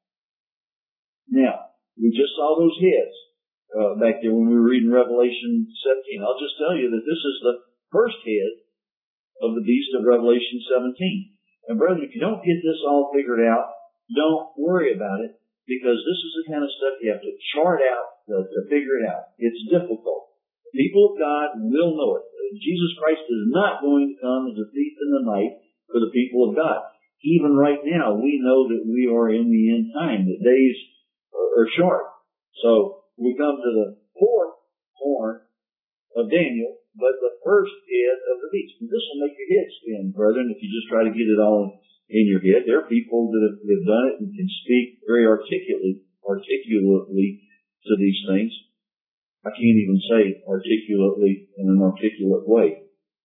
Now, we just saw those heads uh, back there when we were reading Revelation seventeen. I'll just tell you that this is the first head of the beast of Revelation seventeen. And brethren, if you don't get this all figured out, don't worry about it, because this is the kind of stuff you have to chart out to, to figure it out. It's difficult. The people of God will know it. Jesus Christ is not going to come as a thief in the night for the people of God. Even right now, we know that we are in the end time. The days are short. So we come to the fourth horn of Daniel, but the first head of the beast. And this will make your head spin, brethren, if you just try to get it all in your head. There are people that have, that have done it and can speak very articulately, articulately to these things. I can't even say articulately in an articulate way.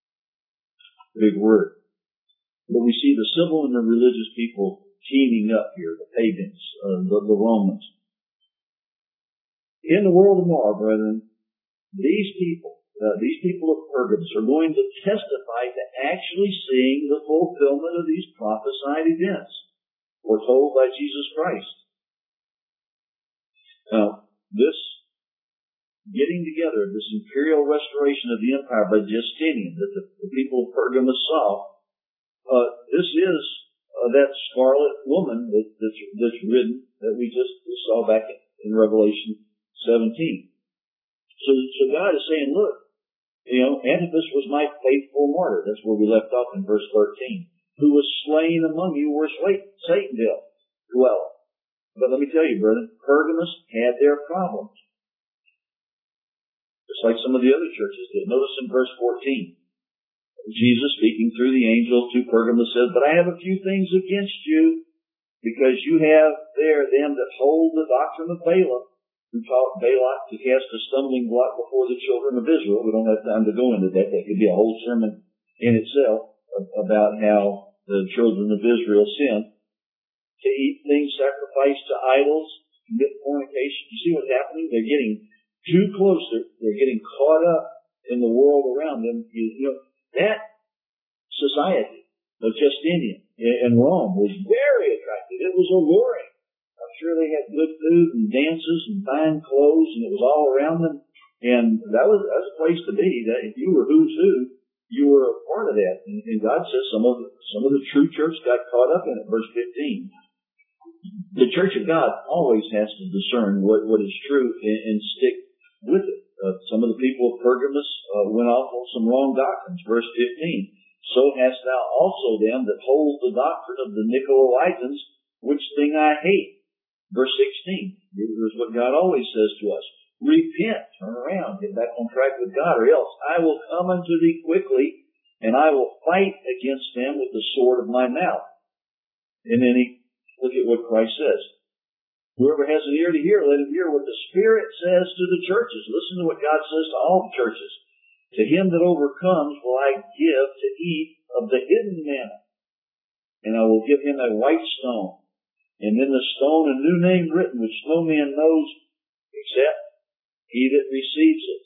Big word. But we see the civil and the religious people teaming up here, the pagans, uh, the, the Romans. In the world tomorrow, brethren, these people, uh, these people of Pergamos are going to testify to actually seeing the fulfillment of these prophesied events foretold by Jesus Christ. Now, this getting together, this imperial restoration of the empire by Justinian that the, the people of Pergamos saw, uh, this is uh, that scarlet woman that, that's, that's ridden that we just saw back in Revelation seventeen. So, so God is saying, look, You know, Antipas was my faithful martyr. That's where we left off in verse thirteen. Who was slain among you where Satan dwelt. But let me tell you, brother, Pergamos had their problems. Just like some of the other churches did. Notice in verse fourteen, Jesus speaking through the angel to Pergamos says, but I have a few things against you, because you have there them that hold the doctrine of Balaam, who taught Balak to cast a stumbling block before the children of Israel. We don't have time to go into that. That could be a whole sermon in itself about how the children of Israel sinned. To eat things sacrificed to idols, commit fornication. You see what's happening? They're getting too close. They're, they're getting caught up in the world around them. You, you know, that society of Justinian in Rome was very attractive. It was alluring. I'm sure they had good food and dances and fine clothes, and it was all around them. And that was, that was a place to be. That if you were who's who, you were a part of that. And, and God says some of the, some of the true church got caught up in it. Verse fifteen. The church of God always has to discern what, what is true and, and stick with it. Uh, some of the people of Pergamos uh, went off on some wrong doctrines. Verse fifteen. So hast thou also them that hold the doctrine of the Nicolaitans, which thing I hate. Verse sixteen. Here's what God always says to us. Repent, turn around, get back on track with God, or else I will come unto thee quickly, and I will fight against them with the sword of my mouth. And then he, look at what Christ says. Whoever has an ear to hear, let him hear what the Spirit says to the churches. Listen to what God says to all the churches. To him that overcomes will I give to eat of the hidden manna, and I will give him a white stone, and in the stone a new name written, which no man knows except he that receives it.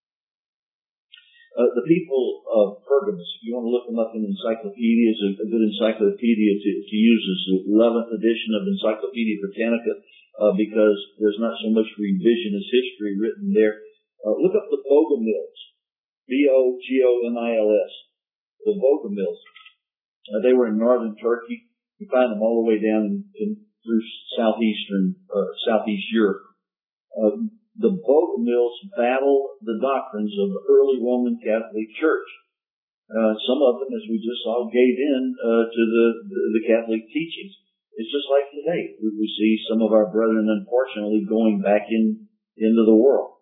Uh, the people of Pergamos, if you want to look them up in encyclopedias, a, a good encyclopedia to, to use is the eleventh edition of Encyclopedia Britannica, uh, because there's not so much revisionist history written there. Uh, look up the Bogomils, B O G O M I L S, the Bogomils. Uh, they were in northern Turkey. You find them all the way down in, in, through southeastern, uh, southeast Europe. Uh, The Bogomils battle the doctrines of the early Roman Catholic Church. Uh, some of them, as we just saw, gave in uh, to the, the, the Catholic teachings. It's just like today. We, we see some of our brethren, unfortunately, going back in into the world.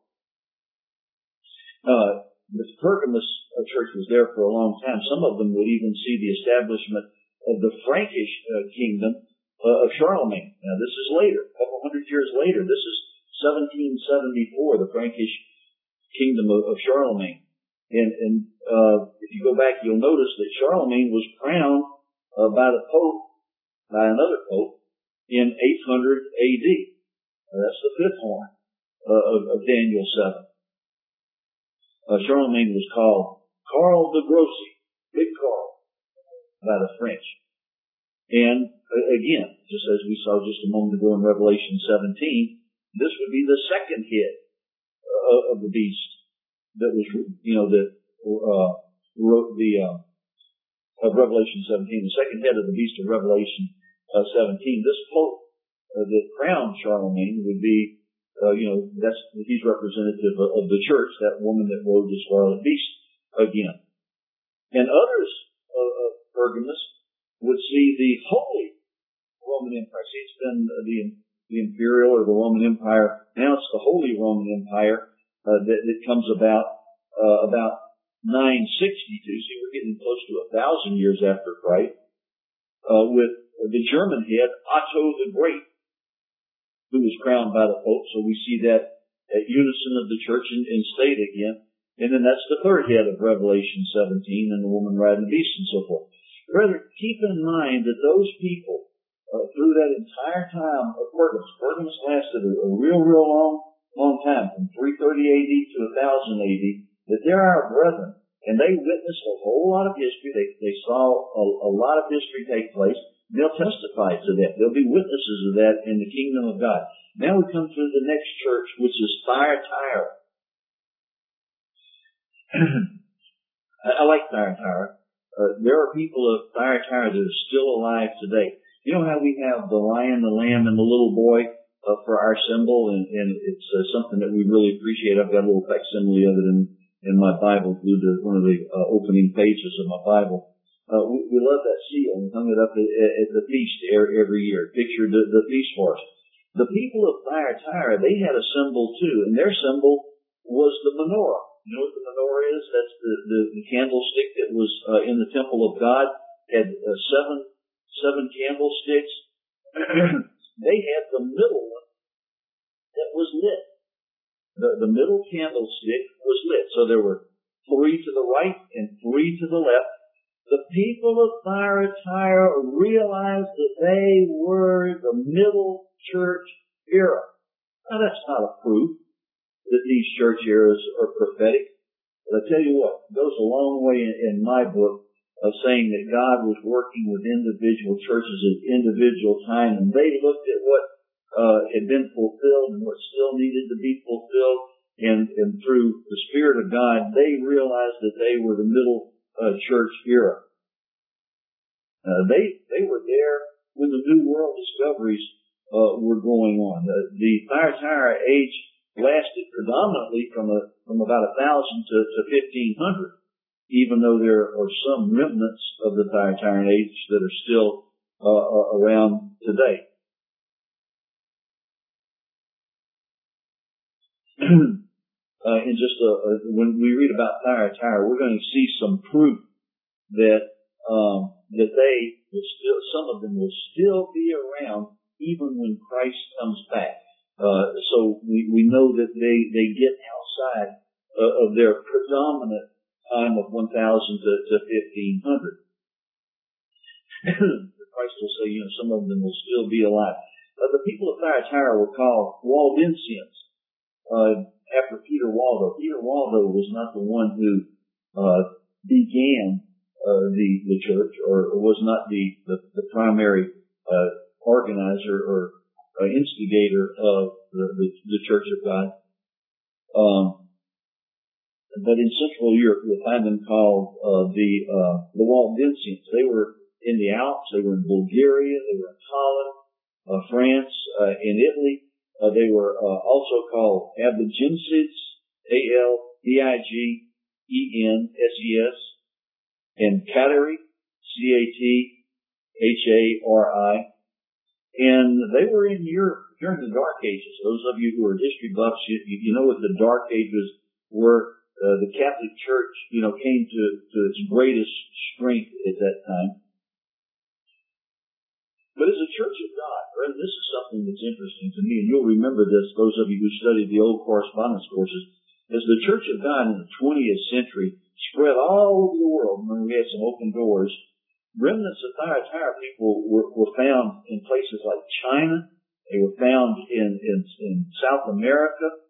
Uh, the Pergamos church was there for a long time. Some of them would even see the establishment of the Frankish uh, kingdom uh, of Charlemagne. Now, this is later, a couple hundred years later. This is seventeen seventy-four, the Frankish kingdom of, of Charlemagne. And, and uh, if you go back, you'll notice that Charlemagne was crowned uh, by the Pope, by another Pope, in eight hundred A D. Uh, that's the fifth horn uh, of, of Daniel seven. Uh, Charlemagne was called Karl the Grossi, Big Karl, by the French. And uh, again, just as we saw just a moment ago in Revelation seventeen, this would be the second head uh, of the beast that was, you know, that uh, wrote the uh, of Revelation seventeen. The second head of the beast of Revelation uh, seventeen. This pope uh, that crowned Charlemagne would be, uh, you know, that's he's representative of, of the church. That woman that rode the scarlet beast again, and others uh, of Pergamos would see the Holy Roman Empire. See, it's been the the imperial or the Roman Empire. Now it's the Holy Roman Empire uh, that, that comes about uh, about nine sixty-two. See, we're getting close to a thousand years after Christ, uh, with the German head Otto the Great, who was crowned by the Pope. So we see that at unison of the church and, and state again. And then that's the third head of Revelation seventeen, and the woman riding the beast and so forth. Rather, keep in mind that those people, Uh, through that entire time of Pergamos. Pergamos lasted a, a real, real long, long time, from three thirty A D to one thousand A D, that they're our brethren, and they witnessed a whole lot of history. They, they saw a, a lot of history take place. They'll testify to that. They'll be witnesses of that in the kingdom of God. Now we come to the next church, which is Thyatira. I, I like Thyatira. Uh, there are people of Thyatira that are still alive today. You know how we have the lion, the lamb, and the little boy uh, for our symbol, and, and it's uh, something that we really appreciate. I've got a little facsimile of it in, in my Bible, glued to one of the uh, opening pages of my Bible. Uh, we, we love that seal. We hung it up at, at the feast every year. Pictured the, the feast for us. The people of Thyatira, they had a symbol too, and their symbol was the menorah. You know what the menorah is? That's the, the, the candlestick that was uh, in the temple of God. Had uh, seven seven candlesticks. They had the middle one that was lit. The, the middle candlestick was lit. So there were three to the right and three to the left. The people of Thyatira realized that they were the middle church era. Now that's not a proof that these church eras are prophetic. But I tell you what, it goes a long way in, in my book of saying that God was working with individual churches at individual time, and they looked at what uh, had been fulfilled and what still needed to be fulfilled, and, and through the Spirit of God, they realized that they were the middle uh, church era. Uh, they they were there when the New World discoveries uh, were going on. The, the Thyatira age lasted predominantly from a, from about a thousand to, to fifteen hundred, even though there are some remnants of the Thyatiran age that are still uh, around today. uh, in just a, a, when we read about Thyatira, we're going to see some proof that um, that they will still, some of them will still be around even when Christ comes back. Uh, so we, we know that they, they get outside uh, of their predominant time of one thousand to, to fifteen hundred. Christ will say, you know, some of them will still be alive. Uh, the people of Thyatira were called Waldensians, uh, after Peter Waldo. Peter Waldo was not the one who, uh, began, uh, the, the church, or, or was not the, the, the primary, uh, organizer or uh, instigator of the, the, the Church of God. Um, but in Central Europe, you'll find them called, uh, the, uh, the Waldensians. They were in the Alps, they were in Bulgaria, they were in Holland, uh, France, uh, in Italy. Uh, they were, uh, also called Albigenses, A L B I G E N S E S, and Catari, C A T H A R I. And they were in Europe during the Dark Ages. Those of you who are history buffs, you, you know what the Dark Ages were. Uh, the Catholic Church, you know, came to, to its greatest strength at that time. But as a Church of God, and this is something that's interesting to me, and you'll remember this, those of you who studied the old correspondence courses, as the Church of God in the twentieth century spread all over the world, when we had some open doors, remnants of Thyatira people were, were found in places like China. They were found in, in, in South America.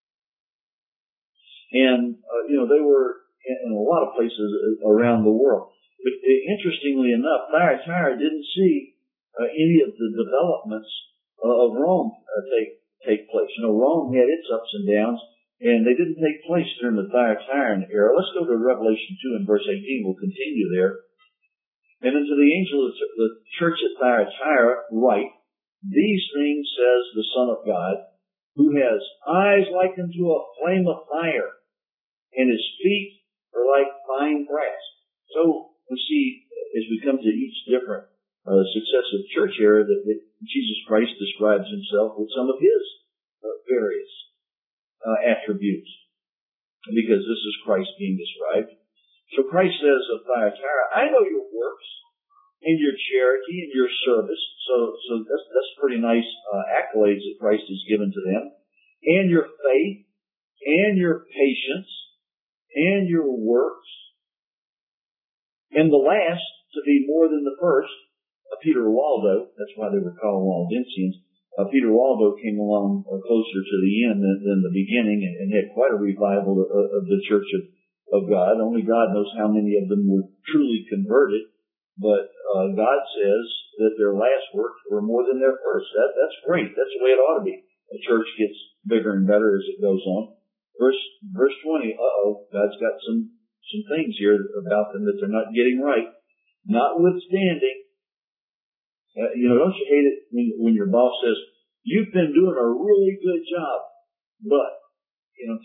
And, uh, you know, they were in, in a lot of places around the world. But uh, interestingly enough, Thyatira didn't see uh, any of the developments uh, of Rome uh, take take place. You know, Rome had its ups and downs, and they didn't take place during the Thyatiran era. Let's go to Revelation two and verse eighteen. We'll continue there. And unto the angel of the church at Thyatira write, these things says the Son of God, who has eyes like unto a flame of fire, and his feet are like fine brass. So we see, as we come to each different uh, successive church era, that, that Jesus Christ describes himself with some of his uh, various uh, attributes, because this is Christ being described. So Christ says of Thyatira, I know your works and your charity and your service. So, so that's, that's pretty nice uh, accolades that Christ has given to them. And your faith and your patience and your works. And the last to be more than the first, uh, Peter Waldo, that's why they were called Waldensians. Uh, Peter Waldo came along uh, closer to the end than, than the beginning, and, and had quite a revival of, of the Church of of God. Only God knows how many of them were truly converted, but uh, God says that their last works were more than their first. That, that's great. That's the way it ought to be. The church gets bigger and better as it goes on. Verse verse twenty, uh-oh, God's got some, some things here about them that they're not getting right. Notwithstanding, uh, you know, don't you hate it when, when your boss says, you've been doing a really good job, but, you know, listen,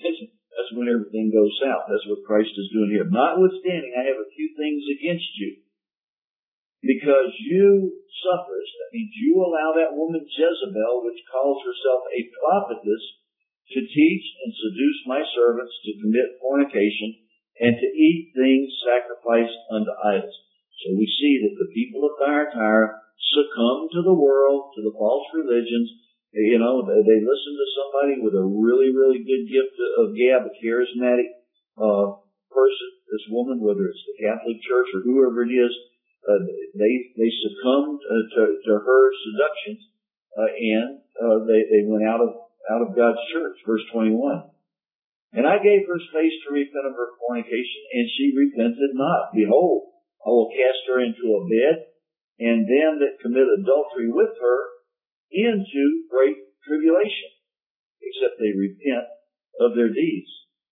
That's when everything goes south. That's what Christ is doing here. Notwithstanding, I have a few things against you. Because you sufferers, that means you allow that woman Jezebel, which calls herself a prophetess, to teach and seduce my servants to commit fornication and to eat things sacrificed unto idols. So we see that the people of Thyatira succumb to the world, to the false religions. You know, they listen to somebody with a really, really good gift of gab, a charismatic uh, person, this woman, whether it's the Catholic Church or whoever it is. Uh, they they succumbed uh, to, to her seductions, uh, and uh, they they went out of out of God's church. Verse twenty-one. And I gave her space to repent of her fornication, and she repented not. Behold, I will cast her into a bed, and them that commit adultery with her into great tribulation, except they repent of their deeds.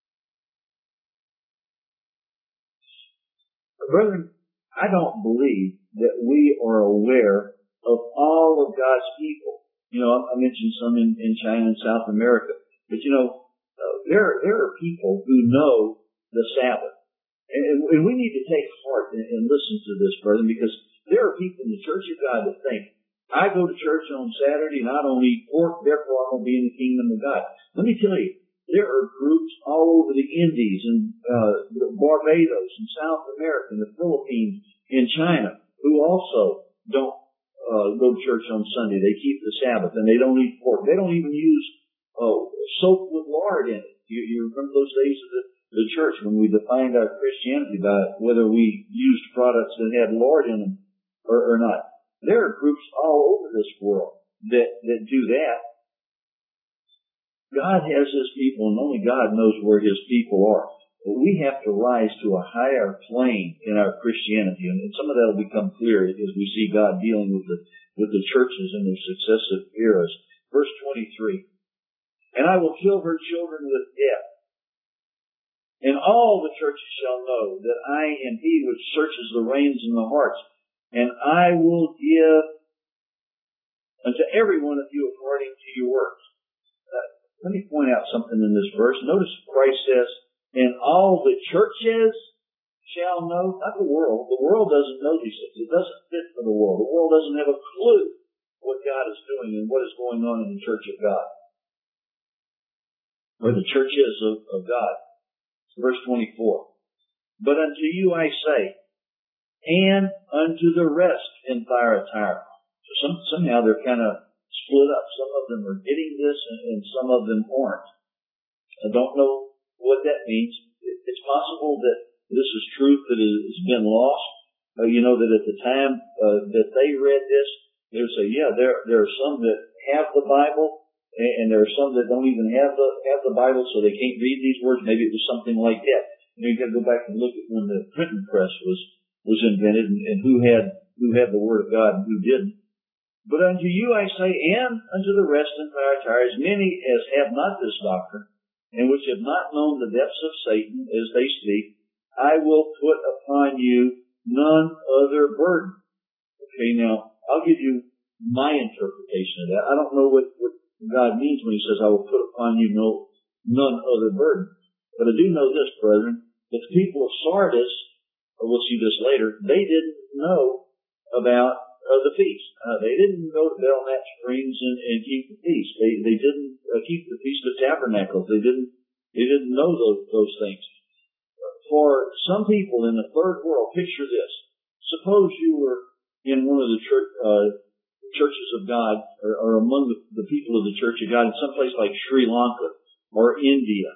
Brethren, I don't believe that we are aware of all of God's people. You know, I mentioned some in, in China and South America. But, you know, uh, there, there are people who know the Sabbath. And, and we need to take heart and, and listen to this, brethren, because there are people in the Church of God that think, I go to church on Saturday and I don't eat pork, therefore I won't be in the kingdom of God. Let me tell you, there are groups all over the Indies and uh, Barbados and South America and the Philippines and China who also don't uh, go to church on Sunday. They keep the Sabbath and they don't eat pork. They don't even use uh, soap with lard in it. You, you remember those days of the, the church when we defined our Christianity by whether we used products that had lard in them or, or not. There are groups all over this world that, that do that. God has His people, and only God knows where His people are. But we have to rise to a higher plane in our Christianity, and some of that will become clear as we see God dealing with the with the churches in their successive eras. Verse twenty-three, and I will kill her children with death, and all the churches shall know that I am He which searches the reins and the hearts, and I will give unto every one of you according to your works. Let me point out something in this verse. Notice Christ says, and all the churches shall know, not the world. The world doesn't know these things. It doesn't fit for the world. The world doesn't have a clue what God is doing and what is going on in the church of God. Or the churches of, of God. Verse twenty-four. But unto you I say, and unto the rest in Thyatira. So some, somehow they're kind of split up. Some of them are getting this and, and some of them aren't. I don't know what that means. It, it's possible that this is truth that has been lost. Uh, you know, that at the time uh, that they read this, they would say, yeah, there there are some that have the Bible and, and there are some that don't even have the have the Bible, so they can't read these words. Maybe it was something like that. You know, you got to go back and look at when the printing press was was invented and, and who had who had the Word of God and who didn't. But unto you I say, and unto the rest in Thyatira, as many as have not this doctrine, and which have not known the depths of Satan as they speak, I will put upon you none other burden. Okay, now, I'll give you my interpretation of that. I don't know what, what God means when He says, I will put upon you no none other burden. But I do know this, brethren, that the people of Sardis, or we'll see this later, they didn't know about of the feast. Uh, they didn't go to Belknap Springs and, and keep the feast. They they didn't uh, keep the Feast of Tabernacles. They didn't they didn't know those those things. For some people in the third world, picture this: suppose you were in one of the church, uh, churches of God, or, or among the, the people of the Church of God, in some place like Sri Lanka or India,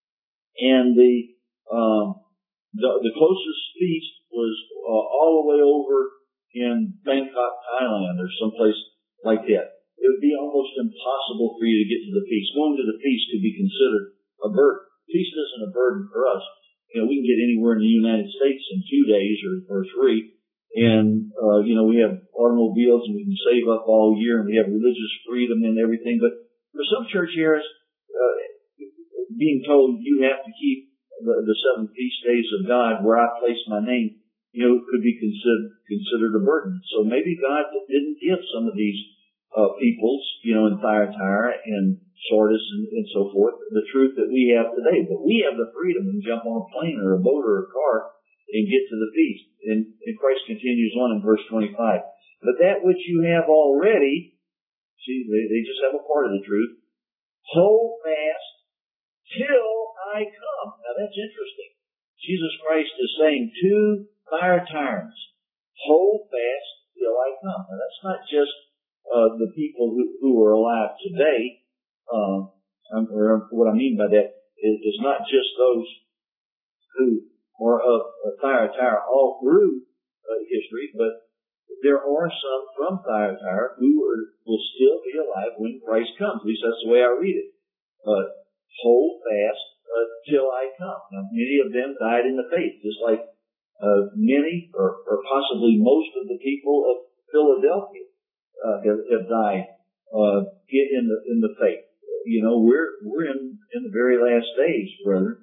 and the um, the, the closest feast was uh, all the way over in Bangkok, Thailand, or someplace like that. It would be almost impossible for you to get to the feast. Going to the feast could be considered a burden. Feast isn't a burden for us. You know, we can get anywhere in the United States in two days or, or three. And, uh, you know, we have automobiles and we can save up all year and we have religious freedom and everything. But for some church eras, uh, being told you have to keep the, the seven feast days of God where I place my name, you know, could be considered considered a burden. So maybe God didn't give some of these uh, peoples, you know, in Thyatira and Sardis and, and so forth, the truth that we have today. But we have the freedom to jump on a plane or a boat or a car and get to the feast. And, and Christ continues on in verse twenty-five. But that which you have already, see, they, they just have a part of the truth, hold fast till I come. Now that's interesting. Jesus Christ is saying to Thyatirans, hold fast till I come. Now that's not just uh, the people who, who are alive today. Um, or what I mean by that is, is not just those who are of Thyatira all through uh, history, but there are some from Thyatira who are, will still be alive when Christ comes. At least that's the way I read it. Uh, hold fast uh, till I come. Now, many of them died in the faith, just like uh, many or, or possibly most of the people of Philadelphia uh, have, have died uh, in the in the faith. You know, we're we're in in the very last days, brother.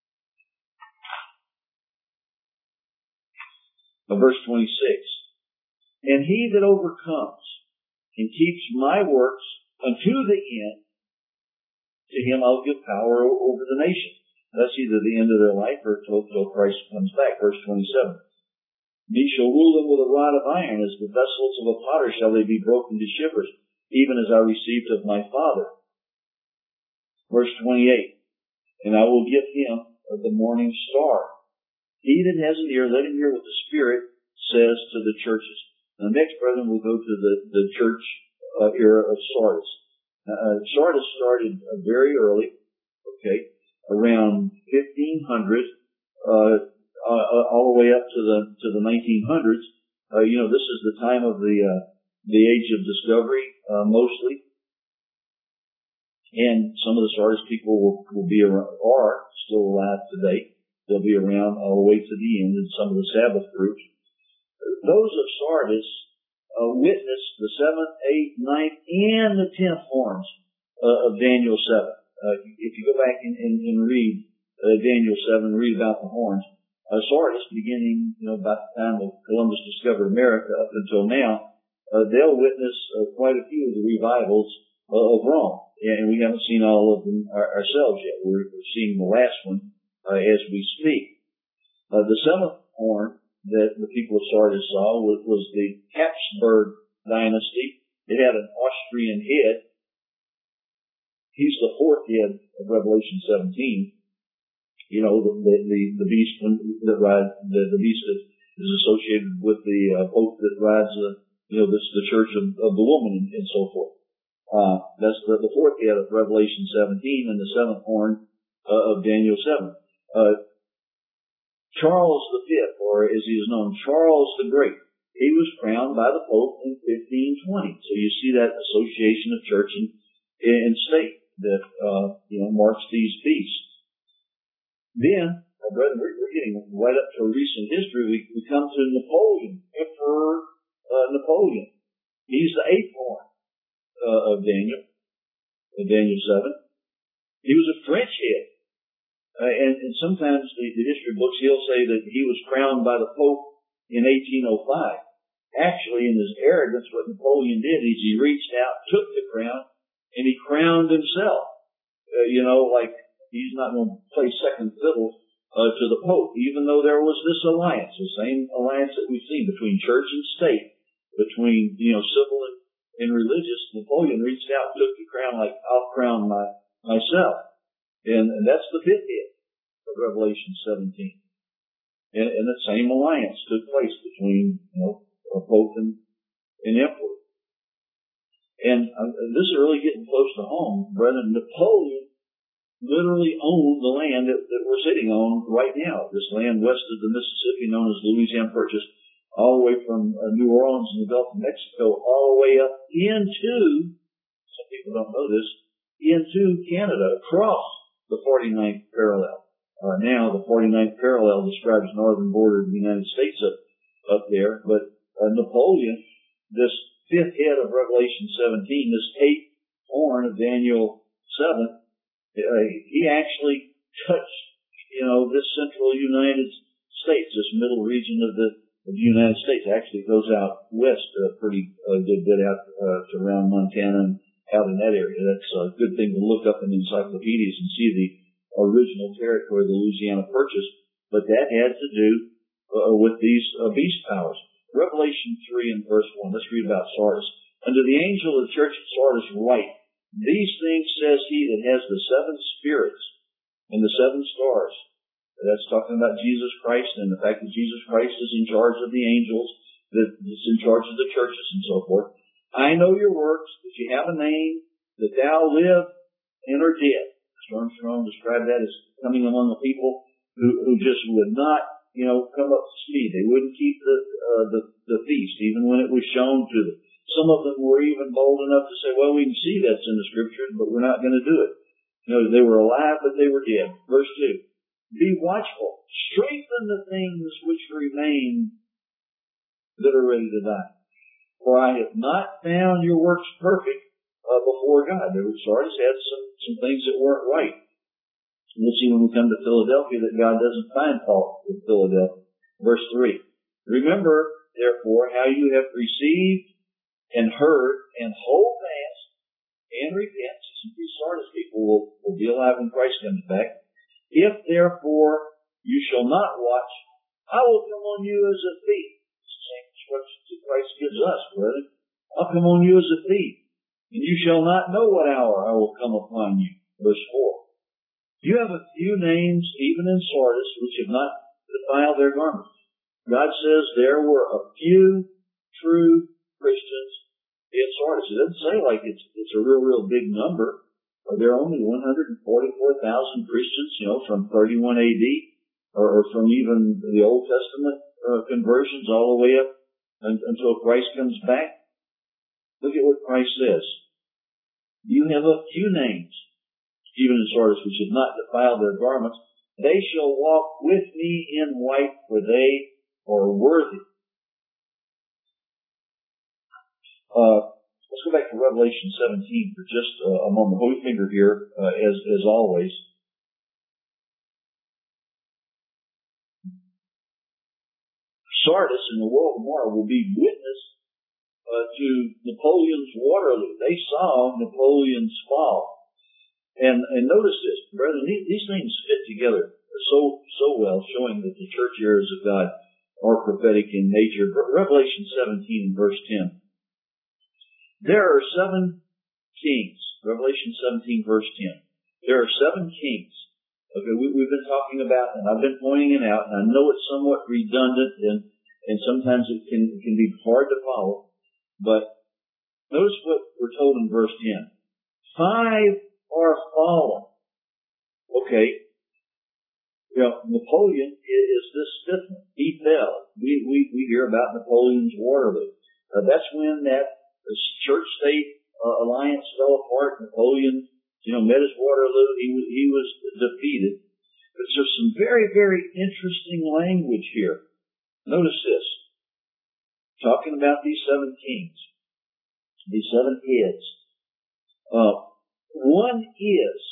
Uh, verse twenty-six. And he that overcomes and keeps my works unto the end, to him I'll give power over the nation. That's either the end of their life or till, till Christ comes back. Verse twenty-seven. And he shall rule them with a rod of iron, as the vessels of a potter shall they be broken to shivers, even as I received of my Father. Verse twenty-eight. And I will give him the morning star. He that has an ear, let him hear what the Spirit says to the churches. Now, next, brethren, we'll go to the, the church uh, era of Sardis. Uh, Sardis started uh, very early, okay, around fifteen hundred, uh, uh, all the way up to the to the nineteen hundreds. Uh, you know, this is the time of the uh, the age of discovery, uh, mostly. And some of the Sardis people will, will be around, are still alive today. They'll be around all the way to the end in some of the Sabbath groups. Those of Sardis uh, witnessed the seventh, eighth, ninth, and the tenth horns uh, of Daniel seven. Uh, if you go back and, and, and read uh, Daniel seven, read about the horns, uh, Sardis, beginning you know about the time of Columbus discovered America up until now, uh, they'll witness uh, quite a few of the revivals uh, of Rome, and we haven't seen all of them our, ourselves yet. We're, we're seeing the last one uh, as we speak. Uh, the seventh horn that the people of Sardis saw was, was the Habsburg dynasty. It had an Austrian head. He's the fourth head of Revelation seventeen. You know, the the, the beast that rides, the, the beast that is associated with the uh, Pope that rides, uh, you know, this the Church of, of the Woman and, and so forth. Uh, that's the, the fourth head of Revelation seventeen and the seventh horn uh, of Daniel seven. Uh, Charles the Fifth, or as he is known, Charles the Great, he was crowned by the Pope in fifteen twenty. So you see that association of church and, and state that, uh, you know, marks these feasts. Then, uh, brethren, we're, we're getting right up to recent history. We, we come to Napoleon, Emperor uh, Napoleon. He's the eighth horn uh, of Daniel, of Daniel seven. He was a French head. Uh, and, and sometimes the, the history books, he'll say that he was crowned by the Pope in eighteen oh five. Actually, in his arrogance, what Napoleon did is he reached out, took the crown, and he crowned himself. Uh, you know, like he's not going to play second fiddle uh, to the Pope, even though there was this alliance, the same alliance that we've seen between church and state, between, you know, civil and, and religious. Napoleon reached out, took the crown like, I'll crown my, myself. And, and that's the fifth head of Revelation seventeen. And, and the same alliance took place between, you know, a Pope and an Emperor. And uh, this is really getting close to home, brethren. Napoleon literally owned the land that, that we're sitting on right now. This land west of the Mississippi, known as Louisiana Purchase, all the way from uh, New Orleans and the Gulf of Mexico, all the way up into, some people don't know this, into Canada, across the forty-ninth parallel. Uh, now the forty-ninth parallel describes the northern border of the United States up, up there, but uh, Napoleon, this fifth head of Revelation seventeen, this eighth horn of Daniel seven, uh, he actually touched, you know, this central United States, this middle region of the of the United States. Actually, it goes out west a pretty uh, good bit out uh, to around Montana and out in that area. That's a good thing to look up in encyclopedias and see the original territory the Louisiana Purchase. But that had to do uh, with these uh, beast powers. Revelation three and verse one. Let's read about Sardis. Unto the angel of the church of Sardis write, these things says he that has the seven spirits and the seven stars. That's talking about Jesus Christ and the fact that Jesus Christ is in charge of the angels, that is in charge of the churches and so forth. I know your works, that you have a name, that thou live and are dead. Armstrong described that as coming among the people who, who just would not, you know, come up to speed. They wouldn't keep the, uh, the, the feast, even when it was shown to them. Some of them were even bold enough to say, well, we can see that's in the scriptures, but we're not going to do it. You know, they were alive, but they were dead. Verse two. Be watchful. Strengthen the things which remain that are ready to die. For I have not found your works perfect uh, before God. There was Sardis had some, some things that weren't right. We'll see when we come to Philadelphia that God doesn't find fault with Philadelphia. Verse three. Remember, therefore, how you have received and heard, and hold fast and repent. Some of these Sardis people will, will be alive when Christ comes back. If therefore you shall not watch, I will come on you as a thief. Same instructions that Christ gives us, brother. I'll come on you as a thief, and you shall not know what hour I will come upon you. Verse four. You have a few names, even in Sardis, which have not defiled their garments. God says there were a few true Christians in Sardis. It doesn't say like it's it's a real, real big number. There are only one hundred forty-four thousand Christians, you know, from thirty-one A D, or, or from even the Old Testament uh, conversions all the way up and, until Christ comes back. Look at what Christ says. You have a few names, even in Sardis, which have not defiled their garments. They shall walk with me in white, for they are worthy. Uh, let's go back to Revelation seventeen for just uh, a moment. Hold your finger here, uh, as, as always. Sardis and the world tomorrow will be witness uh, to Napoleon's Waterloo. They saw Napoleon's fall. And, and notice this, brethren, these, these things fit together so, so well, showing that the church heirs of God are prophetic in nature. Revelation seventeen, verse ten. There are seven kings. Revelation seventeen, verse ten. There are seven kings. Okay, we, we've been talking about, and I've been pointing it out, and I know it's somewhat redundant, and, and sometimes it can, it can be hard to follow. But notice what we're told in verse ten. Five are fallen. Okay. You know, Napoleon is this fifth one. He fell. We, we, we hear about Napoleon's Waterloo. Uh, that's when that the church-state uh, alliance fell apart. Napoleon, you know, met his Waterloo. He was, he was defeated. But there's some very, very interesting language here. Notice this. Talking about these seven kings, these seven heads. Uh, one is,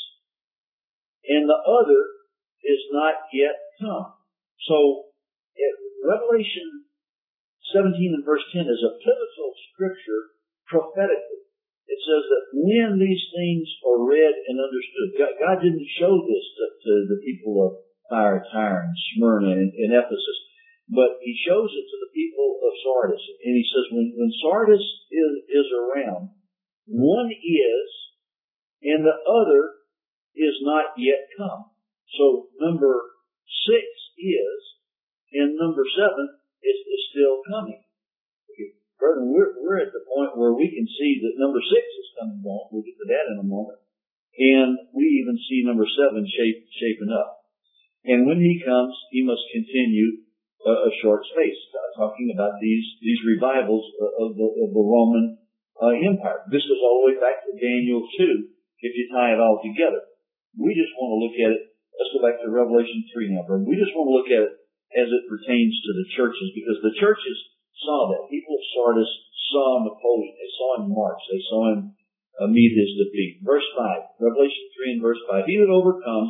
and the other is not yet come. So, Revelation seventeen and verse ten is a pivotal scripture prophetically. It says that when these things are read and understood, God, God didn't show this to, to the people of Thyatira and Smyrna and, and Ephesus, but He shows it to the people of Sardis. And He says when, when Sardis is, is around, one is, and the other is not yet come. So number six is, and number seven is, is still coming. Brethren, we're, we're at the point where we can see that number six is coming along. We'll get to that in a moment. And we even see number seven shape, shaping up. And when He comes, He must continue a, a short space. Uh, talking about these, these revivals of the, of the Roman uh, Empire. This goes all the way back to Daniel two, if you tie it all together. We just want to look at it. Let's go back to Revelation three now, brethren. We just want to look at it as it pertains to the churches, because the churches saw that. People of Sardis saw Napoleon. They saw him march. They saw him uh, meet his defeat. Verse five, Revelation three and verse five. He that overcomes,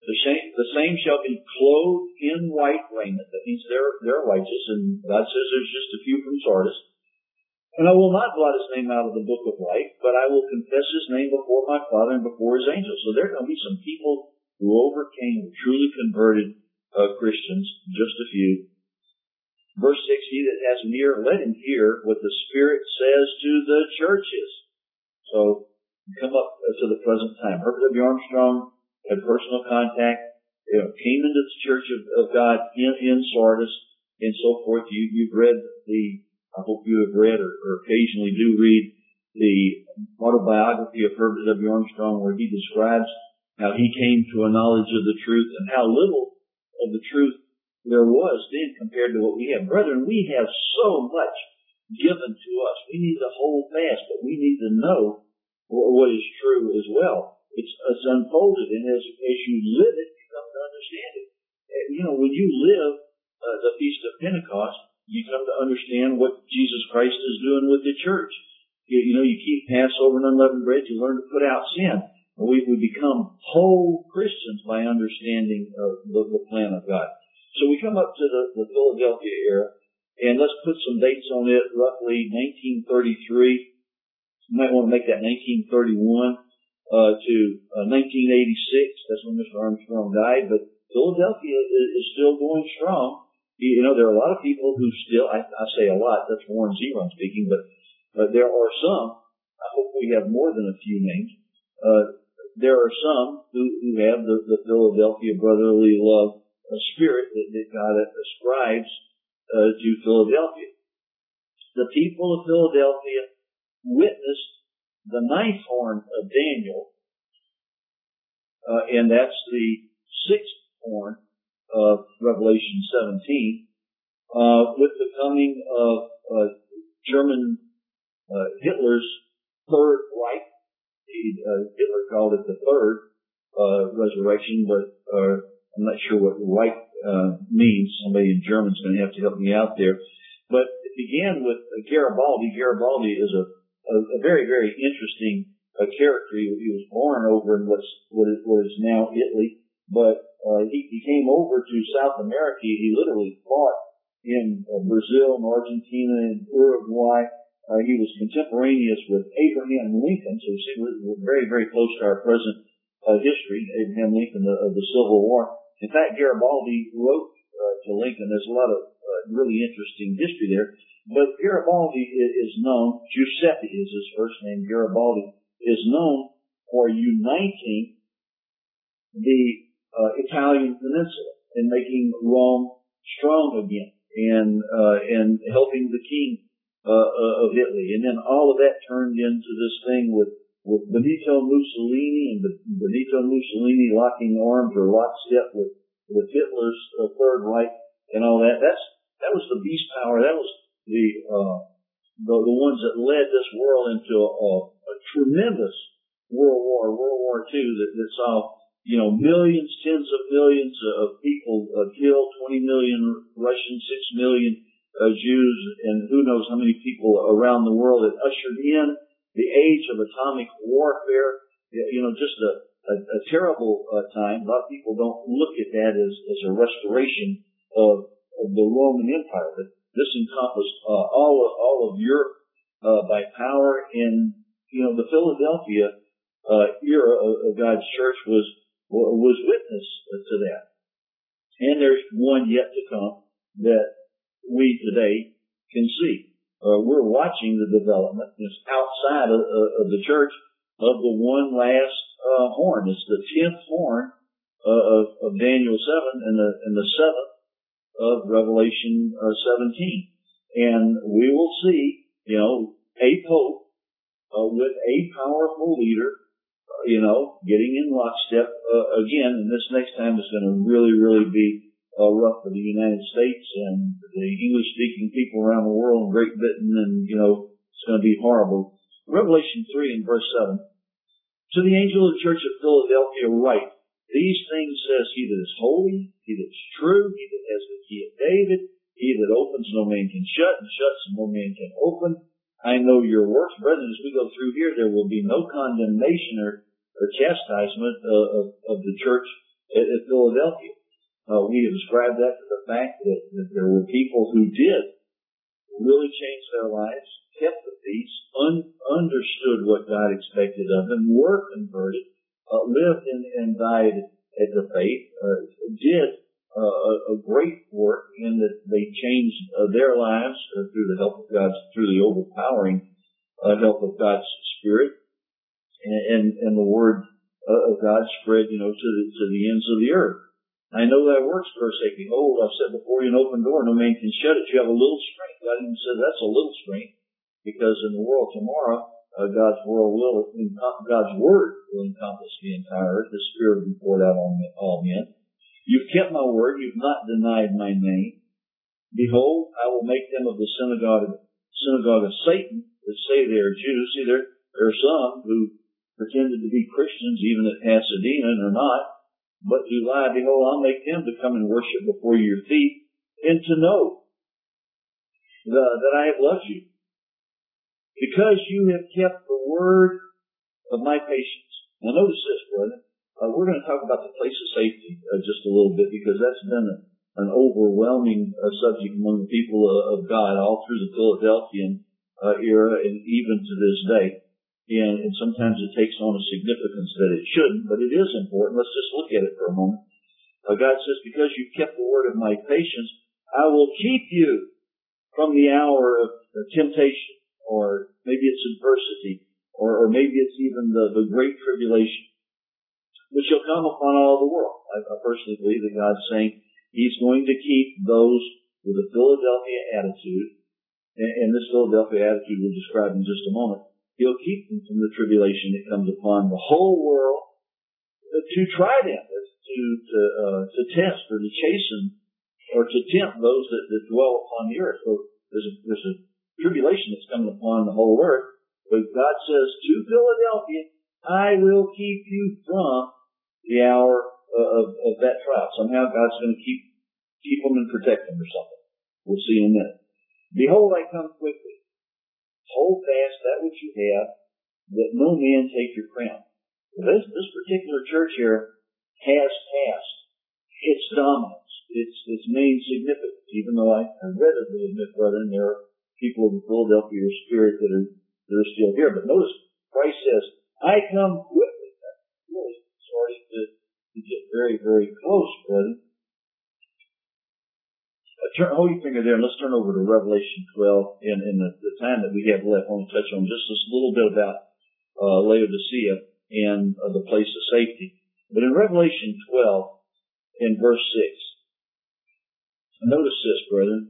The same, the same shall be clothed in white raiment. That means they're, they're righteous, and God says there's just a few from Sardis. And I will not blot his name out of the book of life, but I will confess his name before my Father and before his angels. So there are going to be some people who overcame, truly converted uh, Christians, just a few. Verse six, he that has an ear, let him hear what the Spirit says to the churches. So, come up to the present time. Herbert W. Armstrong had personal contact, you know, came into the Church of, of God in, in Sardis, and so forth. You, you've read the, I hope you have read or, or occasionally do read the autobiography of Herbert W. Armstrong, where he describes how he came to a knowledge of the truth and how little of the truth there was then compared to what we have. Brethren, we have so much given to us. We need to hold fast, but we need to know what is true as well. It's, it's unfolded, and as, as you live it, you come to understand it. And, you know, when you live uh, the Feast of Pentecost, you come to understand what Jesus Christ is doing with the church. You, you know, you keep Passover and unleavened bread, you learn to put out sin. We, we become whole Christians by understanding uh, the, the plan of God. So we come up to the, the Philadelphia era, and let's put some dates on it, roughly nineteen thirty-three. You might want to make that nineteen thirty-one. Uh, to uh, nineteen eighty-six, that's when Mister Armstrong died, but Philadelphia is, is still going strong. You know, there are a lot of people who still, I, I say a lot, that's Warren Zevon speaking, but uh, there are some, I hope we have more than a few names, uh, there are some who, who have the, the Philadelphia brotherly love uh, spirit that, that God ascribes uh, to Philadelphia. The people of Philadelphia witnessed the ninth horn of Daniel, uh, and that's the sixth horn of Revelation seventeen, uh, with the coming of uh, German uh, Hitler's Third Reich. He, uh, Hitler called it the Third uh, Resurrection, but uh, I'm not sure what Reich uh, means. Somebody in German's going to have to help me out there. But it began with uh, Garibaldi. Garibaldi is a A, a very, very interesting uh, character. He, he was born over in what's, what, is, what is now Italy, but uh, he, he came over to South America. He literally fought in uh, Brazil and Argentina and Uruguay. Uh, he was contemporaneous with Abraham Lincoln, so you see, we're, we're very, very close to our present uh, history, Abraham Lincoln of the, the Civil War. In fact, Garibaldi wrote uh, to Lincoln. There's a lot of uh, really interesting history there. But Garibaldi is known, Giuseppe is his first name, Garibaldi is known for uniting the uh, Italian peninsula and making Rome strong again and uh, and helping the king uh, of Italy. And then all of that turned into this thing with, with Benito Mussolini and Benito Mussolini locking arms or lockstep with, with Hitler's uh, Third Reich and all that. That's That was the beast power. That was the, uh, the, the ones that led this world into a, a, a tremendous World War, World War Two that, that saw, you know, millions, tens of millions of people uh, killed, twenty million Russians, six million uh, Jews, and who knows how many people around the world. It ushered in the age of atomic warfare, you know, just a, a, a terrible uh, time. A lot of people don't look at that as, as a restoration of, of the Roman Empire, but this encompassed uh, all of, all of Europe uh, by power, and you know the Philadelphia uh, era of, of God's church was was witness to that. And there's one yet to come that we today can see. Uh, we're watching the development. It's outside of, of the church of the one last uh, horn. It's the tenth horn uh, of, of Daniel seven and the and the seventh of Revelation uh, seventeen. And we will see, you know, a pope uh, with a powerful leader, uh, you know, getting in lockstep uh, again. And this next time is going to really, really be uh, rough for the United States and the English-speaking people around the world and Great Britain, and, you know, it's going to be horrible. Revelation three and verse seven. To the angel of the church of Philadelphia write, these things says he that is holy, he that is true, he that has the key of David, he that opens no man can shut, and shuts and no man can open. I know your works, brethren. As we go through here, there will be no condemnation or, or chastisement uh, of, of the church at, at Philadelphia. Uh, we have described that to the fact that, that there were people who did really change their lives, kept the peace, un, understood what God expected of them, were converted, uh, lived and, and died at the faith, uh, did uh, a, a great work in that they changed uh, their lives uh, through the help of God's, through the overpowering uh, help of God's Spirit, and, and, and the Word uh, of God spread, you know, to the, to the ends of the earth. I know that works, verse eight. Behold, I've set before you an open door, no man can shut it. You have a little strength. God even said that's a little strength, because in the world tomorrow, uh, God's world will, God's word will encompass the entire earth. The Spirit will be poured out on all men. You've kept my word. You've not denied my name. Behold, I will make them of the synagogue, synagogue of Satan that say they are Jews. See, there, there are some who pretended to be Christians, even at Pasadena, and are not, but do lie. Behold, I'll make them to come and worship before your feet, and to know the, that I have loved you, because you have kept the word of my patience. Now notice this, brother. Uh, we're going to talk about the place of safety uh, just a little bit, because that's been a, an overwhelming uh, subject among the people uh, of God all through the Philadelphian uh, era and even to this day. And, and sometimes it takes on a significance that it shouldn't, but it is important. Let's just look at it for a moment. Uh, God says, because you've kept the word of my patience, I will keep you from the hour of uh, temptation, or maybe it's adversity, or, or maybe it's even the, the great tribulation, which shall come upon all the world. I, I personally believe that God's saying He's going to keep those with a Philadelphia attitude, and, and this Philadelphia attitude we'll describe in just a moment. He'll keep them from the tribulation that comes upon the whole world to try them, to to, uh, to test or to chasten or to tempt those that, that dwell upon the earth. So there's a, there's a tribulation that's coming upon the whole earth. But God says to Philadelphia, I will keep you from the hour of, of that trial. Somehow God's going to keep keep them and protect them or something. We'll see in a minute. Behold, I come quickly. Hold fast that which you have, that no man take your crown. This, this particular church here has passed its dominance, its, its main significance, even though I, I readily admit, brethren, there are people in Philadelphia spirit that are, that are still here. But notice, Christ says, I come quickly. That's really starting to, to get very, very close, brethren. Turn, hold your finger there and let's turn over to Revelation twelve. In, in the, the time that we have left, I want to touch on just a little bit about uh, Laodicea and uh, the place of safety. But in Revelation twelve, in verse six, notice this, brethren.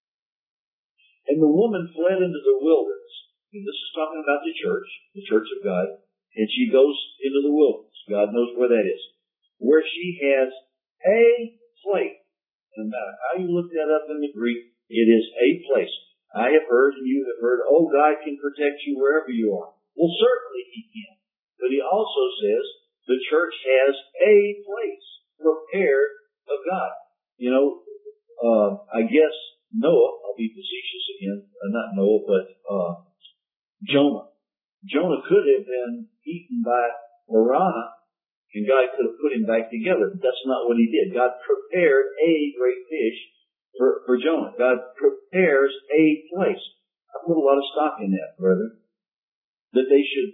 And the woman fled into the wilderness. And this is talking about the church, the church of God. And she goes into the wilderness. God knows where that is. Where she has a place. No matter how you look that up in the Greek, it is a place. I have heard and you have heard, oh, God can protect you wherever you are. Well, certainly He can. But He also says the church has a place prepared of God. You know, uh, I guess Noah, I'll be facetious again, uh, not Noah, but uh, Jonah. Jonah could have been eaten by piranha, and God could have put him back together. But that's not what He did. God prepared a great fish for, for Jonah. God prepares a place. I put a lot of stock in that, brother. That they should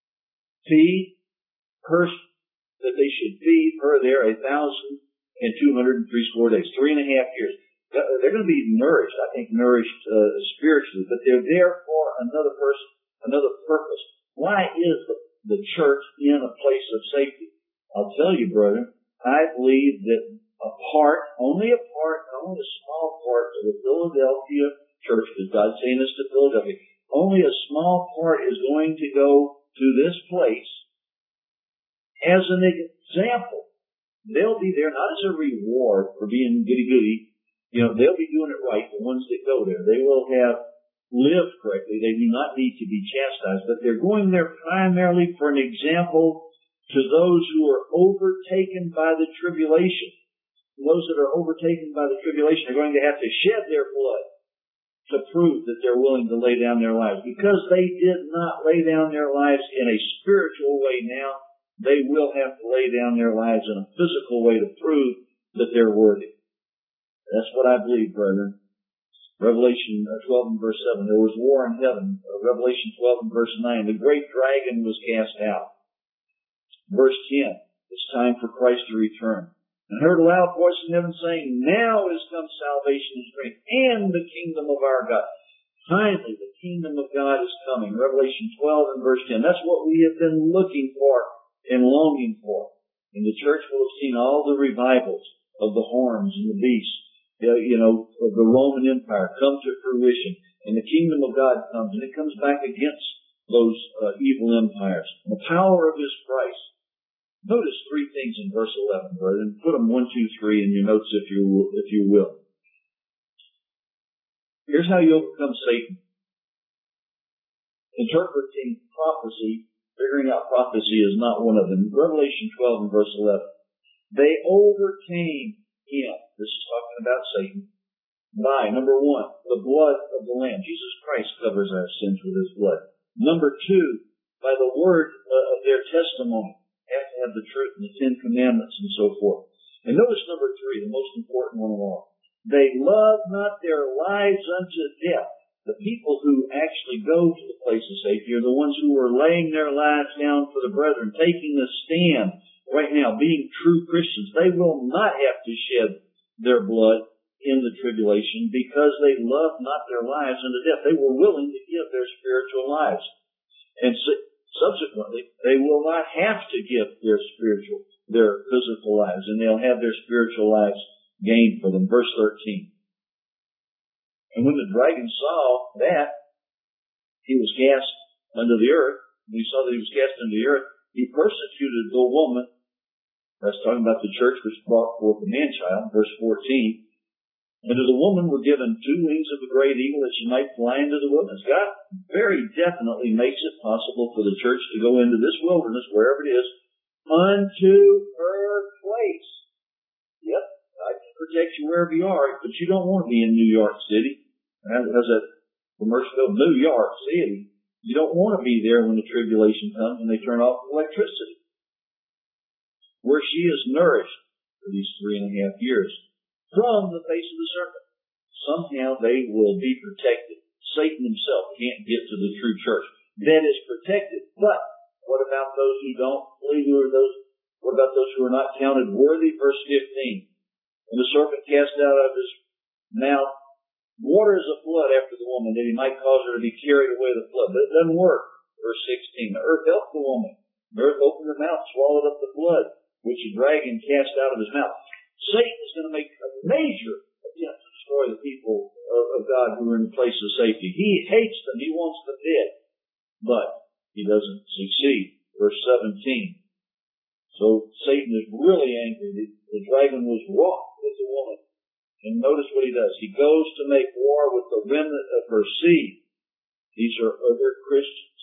feed her, that they should feed her there a thousand and two hundred and three score days. Three and a half years. They're going to be nourished, I think nourished uh, spiritually, but they're there for another person, another purpose. Why is the, the church in a place of safety? I'll tell you, brother, I believe that a part, only a part, only a small part of the Philadelphia church, because God's saying this to Philadelphia, only a small part is going to go to this place as an example. They'll be there not as a reward for being goody-goody. You know, they'll be doing it right, the ones that go there. They will have lived correctly. They do not need to be chastised, but they're going there primarily for an example to those who are overtaken by the tribulation. Those that are overtaken by the tribulation are going to have to shed their blood to prove that they're willing to lay down their lives. Because they did not lay down their lives in a spiritual way now, they will have to lay down their lives in a physical way to prove that they're worthy. That's what I believe, brethren. Revelation twelve and verse seven, there was war in heaven. Revelation twelve and verse nine, the great dragon was cast out. Verse ten, it's time for Christ to return. And heard a loud voice in heaven saying, now is come salvation and strength and the kingdom of our God. Finally, the kingdom of God is coming. Revelation twelve and verse ten. That's what we have been looking for and longing for. And the church will have seen all the revivals of the horns and the beasts, you know, of the Roman Empire come to fruition. And the kingdom of God comes, and it comes back against those uh, evil empires. The power of His Christ. Notice three things in verse eleven, brethren. Put them one, two, three in your notes if you if you will. Here's how you overcome Satan. Interpreting prophecy, figuring out prophecy is not one of them. Revelation twelve and verse eleven. They overcame him. This is talking about Satan. By, number one, the blood of the Lamb. Jesus Christ covers our sins with His blood. Number two, by the word uh, of their testimony. Have to have the truth and the Ten Commandments and so forth. And notice number three, the most important one of all. They love not their lives unto death. The people who actually go to the place of safety are the ones who are laying their lives down for the brethren, taking a stand right now, being true Christians. They will not have to shed their blood in the tribulation because they love not their lives unto death. They were willing to give their spiritual lives. And so, subsequently, they will not have to give their spiritual, their physical lives, and they'll have their spiritual lives gained for them. Verse thirteen. And when the dragon saw that, he was cast unto the earth. When he saw that he was cast unto the earth, he persecuted the woman. That's talking about the church which brought forth the man-child. Verse fourteen. And to the woman were given two wings of the great eagle that she might fly into the wilderness. God very definitely makes it possible for the church to go into this wilderness, wherever it is, unto her place. Yep, I can protect you wherever you are, but you don't want to be in New York City. As that commercial, New York City. You don't want to be there when the tribulation comes and they turn off electricity. Where she is nourished for these three and a half years. From the face of the serpent. Somehow they will be protected. Satan himself can't get to the true church. That is protected. But what about those who don't believe? Who are those? What about those who are not counted worthy? Verse fifteen. And the serpent cast out of his mouth water as a flood after the woman, that he might cause her to be carried away the flood. But it doesn't work. Verse sixteen. The earth helped the woman. The earth opened her mouth, swallowed up the blood, which the dragon cast out of his mouth. Satan is going to make a major attempt to destroy the people of, of God who are in the place of safety. He hates them. He wants them dead. But he doesn't succeed. Verse seventeen. So Satan is really angry. The, the dragon was wroth with the woman. And notice what he does. He goes to make war with the remnant of her seed. These are other Christians.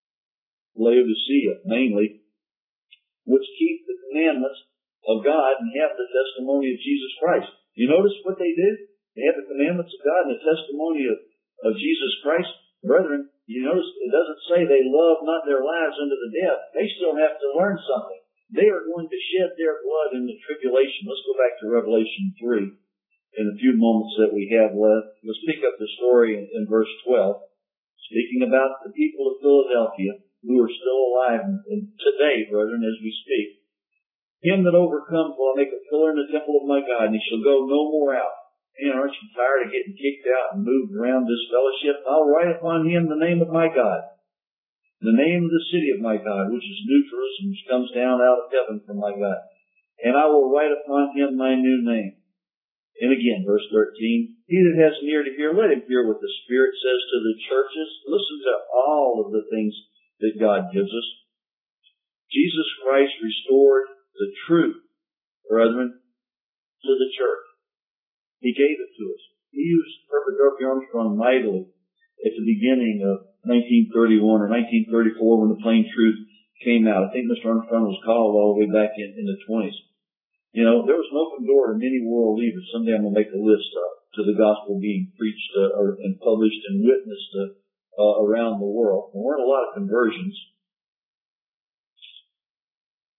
Laodicea, mainly, which keep the commandments of God and have the testimony of Jesus Christ. You notice what they do? They have the commandments of God and the testimony of, of Jesus Christ. Brethren, you notice it doesn't say they love not their lives unto the death. They still have to learn something. They are going to shed their blood in the tribulation. Let's go back to Revelation three in a few moments that we have left. Let's pick up the story in, in verse twelve, speaking about the people of Philadelphia who are still alive today, brethren, as we speak. Him that overcomes will I make a pillar in the temple of my God, and he shall go no more out. Man, aren't you tired of getting kicked out and moved around this fellowship? I'll write upon him the name of my God, the name of the city of my God, which is New Jerusalem, which comes down out of heaven from my God. And I will write upon him my new name. And again, verse thirteen, he that has an ear to hear, let him hear what the Spirit says to the churches. Listen to all of the things that God gives us. Jesus Christ restored the truth, brethren, to the church. He gave it to us. He used Herbert W. Armstrong mightily at the beginning of nineteen thirty-one or nineteen thirty-four when the Plain Truth came out. I think Mister Armstrong was called all the way back in, in the twenties. You know, there was an open door to many world leaders. Someday I'm going to make a list uh, to the gospel being preached uh, or, and published and witnessed uh, uh, around the world. There weren't a lot of conversions.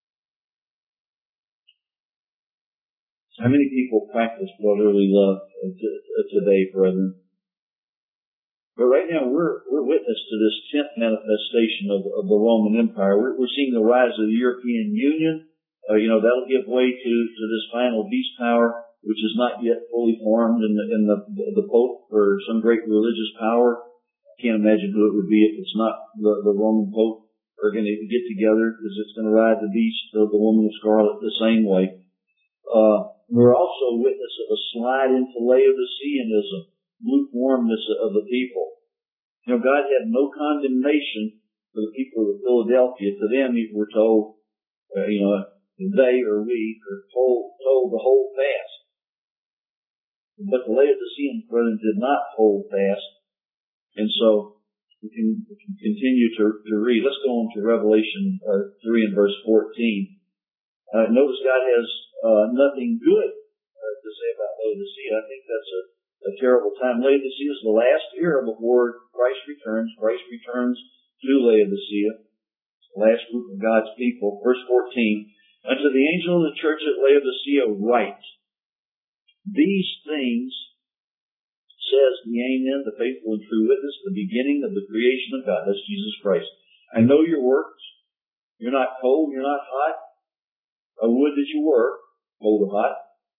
How many people practice brotherly love today, brethren? But right now we're we're witness to this tenth manifestation of, of the Roman Empire. We're, we're seeing the rise of the European Union. Uh, you know, that'll give way to, to this final beast power, which is not yet fully formed in the, in the, the Pope or some great religious power. I can't imagine who it would be if it's not the, the Roman Pope. Are going to get together because it's going to ride the beast of the woman of scarlet the same way. Uh, we're also witness of a slide into Laodiceanism, lukewarmness of the people. You know, God had no condemnation for the people of Philadelphia. To them, we're told, uh, you know, they or we are told, told to hold fast. But the Laodicean brethren did not hold fast. And so, we can, we can continue to, to read. Let's go on to Revelation uh, three and verse fourteen. Uh, notice God has uh, nothing good uh, to say about Laodicea. I think that's a, a terrible time. Laodicea is the last era before Christ returns. Christ returns to Laodicea, the last group of God's people. Verse fourteen, unto the angel of the church at Laodicea write, these things says the Amen, the faithful and true witness, the beginning of the creation of God. That's Jesus Christ. I know your works. You're not cold. You're not hot. I would that you were cold or hot.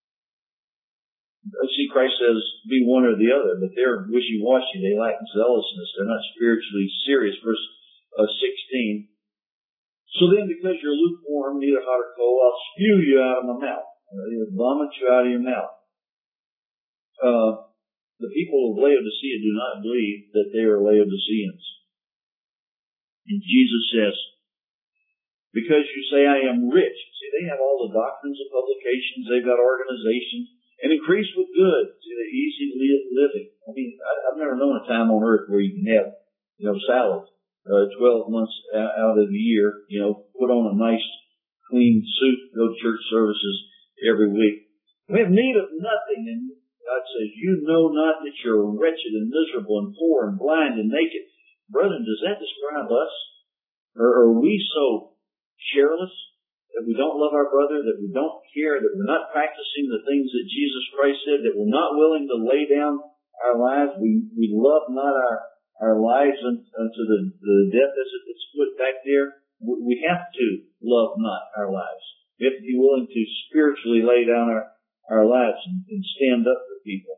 See, Christ says, be one or the other, but they're wishy-washy. They lack zealousness. They're not spiritually serious. Verse uh, sixteen. So then, because you're lukewarm, neither hot or cold, I'll spew you out of my mouth. I'll vomit you out of your mouth. Uh, The people of Laodicea do not believe that they are Laodiceans. And Jesus says, because you say I am rich. See, they have all the doctrines of publications. They've got organizations. And increase with good. See, the easy living. I mean, I've never known a time on earth where you can have, you know, salad, uh, twelve months out of the year, you know, put on a nice, clean suit, go to church services every week. We have need of nothing, and God says, you know not that you're wretched and miserable and poor and blind and naked. Brethren, does that describe us? Or are we so careless that we don't love our brother, that we don't care, that we're not practicing the things that Jesus Christ said, that we're not willing to lay down our lives? We we love not our, our lives unto the, the death as it's put back there. We have to love not our lives. We have to be willing to spiritually lay down our, our lives and, and stand up for people.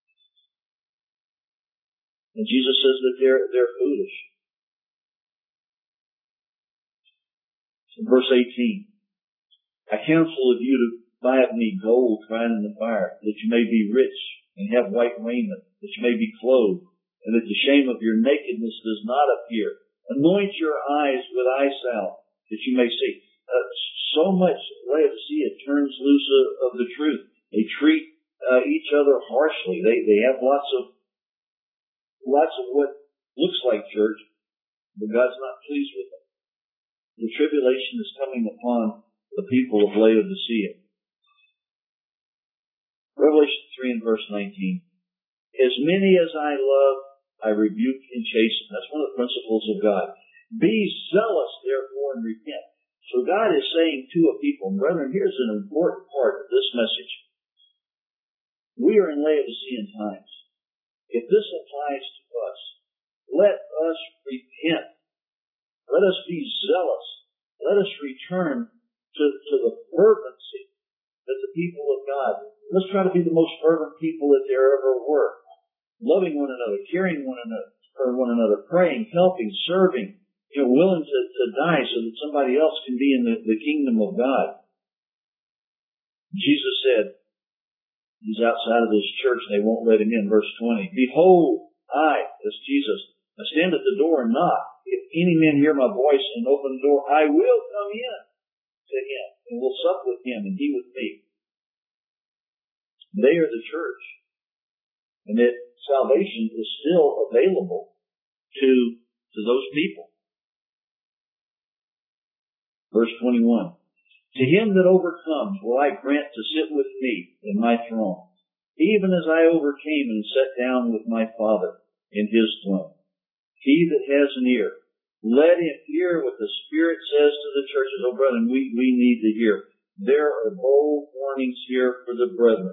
And Jesus says that they're, they're foolish. In verse eighteen, I counsel of you to buy of me gold tried in the fire, that you may be rich and have white raiment, that you may be clothed, and that the shame of your nakedness does not appear. Anoint your eyes with eye salve, that you may see. Uh, so much Laodicea turns loose of, of the truth. They treat uh, each other harshly. They they have lots of lots of what looks like church, but God's not pleased with them. The tribulation is coming upon the people of Laodicea. Revelation three and verse nineteen. As many as I love, I rebuke and chasten. That's one of the principles of God. Be zealous, therefore, and repent. So God is saying to a people, and brethren, here's an important part of this message. We are in Laodicean times. If this applies to us, let us repent. Let us be zealous. Let us return to, to the fervency that the people of God. Let's try to be the most fervent people that there ever were. Loving one another, caring one another, for one another, praying, helping, serving, you know, willing to, to die so that somebody else can be in the, the kingdom of God. Jesus said, he's outside of this church and they won't let him in. Verse twenty, behold, I, that's Jesus, I stand at the door and knock. If any man hear my voice and open the door, I will come in to him and will sup with him and he with me. They are the church. And that salvation is still available to, to those people. Verse twenty-one. To him that overcomes will I grant to sit with me in my throne, even as I overcame and sat down with my Father in his throne. He that has an ear, let him hear what the Spirit says to the churches. Oh, brethren, we, we need to hear. there are bold warnings here for the brethren.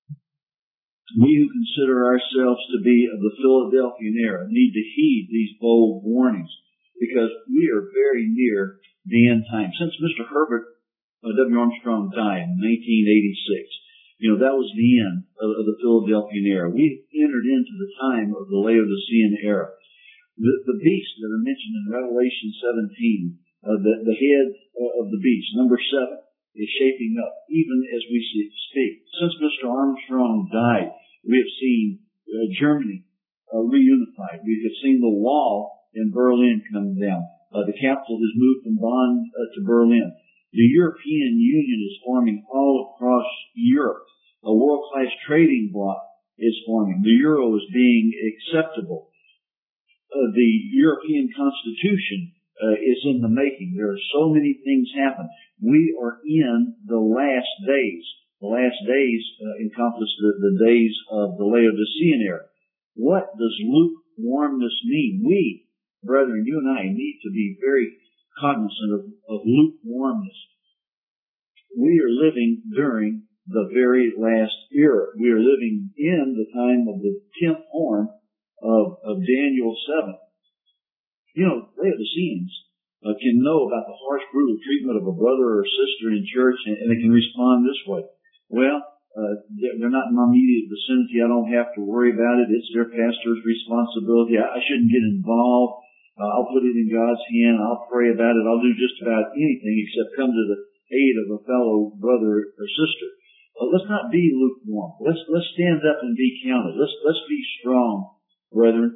We who consider ourselves to be of the Philadelphian era need to heed these bold warnings because we are very near the end time. Since Mister Herbert uh, W. Armstrong died in nineteen eighty-six, you know, that was the end of, of the Philadelphian era. We entered into the time of the Laodicean era. The, the beast that are mentioned in Revelation seventeen, uh, the, the head of the beast, number seven, is shaping up even as we speak. Since Mister Armstrong died, we have seen uh, Germany uh, reunified. We have seen the wall in Berlin come down. Uh, the capital has moved from Bonn uh, to Berlin. The European Union is forming all across Europe. A world-class trading bloc is forming. The euro is being acceptable. Uh, the European Constitution uh, is in the making. There are so many things happen. We are in the last days. The last days uh, encompass the, the days of the Laodicean era. What does lukewarmness mean? We, brethren, you and I need to be very cognizant of, of lukewarmness. We are living during the very last era. We are living in the time of the tenth horn of, of Daniel seven. You know, Laodiceans uh, can know about the harsh, brutal treatment of a brother or sister in church, and, and they can respond this way. Well, uh, they're, they're not in my immediate vicinity. I don't have to worry about it. It's their pastor's responsibility. I, I shouldn't get involved. Uh, I'll put it in God's hand. I'll pray about it. I'll do just about anything except come to the aid of a fellow brother or sister. Uh, let's not be lukewarm. Let's let's stand up and be counted. Let's let's be strong, brethren.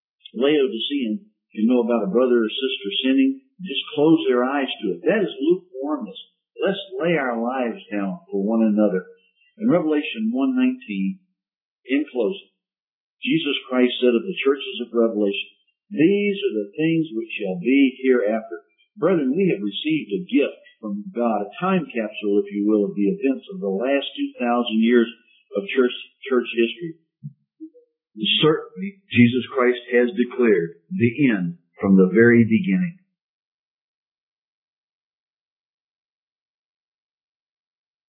Laodicean can know about a brother or sister sinning. Just close their eyes to it. That is lukewarmness. Let's lay our lives down for one another. In Revelation one nineteen, in closing, Jesus Christ said of the churches of Revelation, "These are the things which shall be hereafter." Brethren, we have received a gift from God, a time capsule, if you will, of the events of the last two thousand years of church, church history. Certainly, Jesus Christ has declared the end from the very beginning.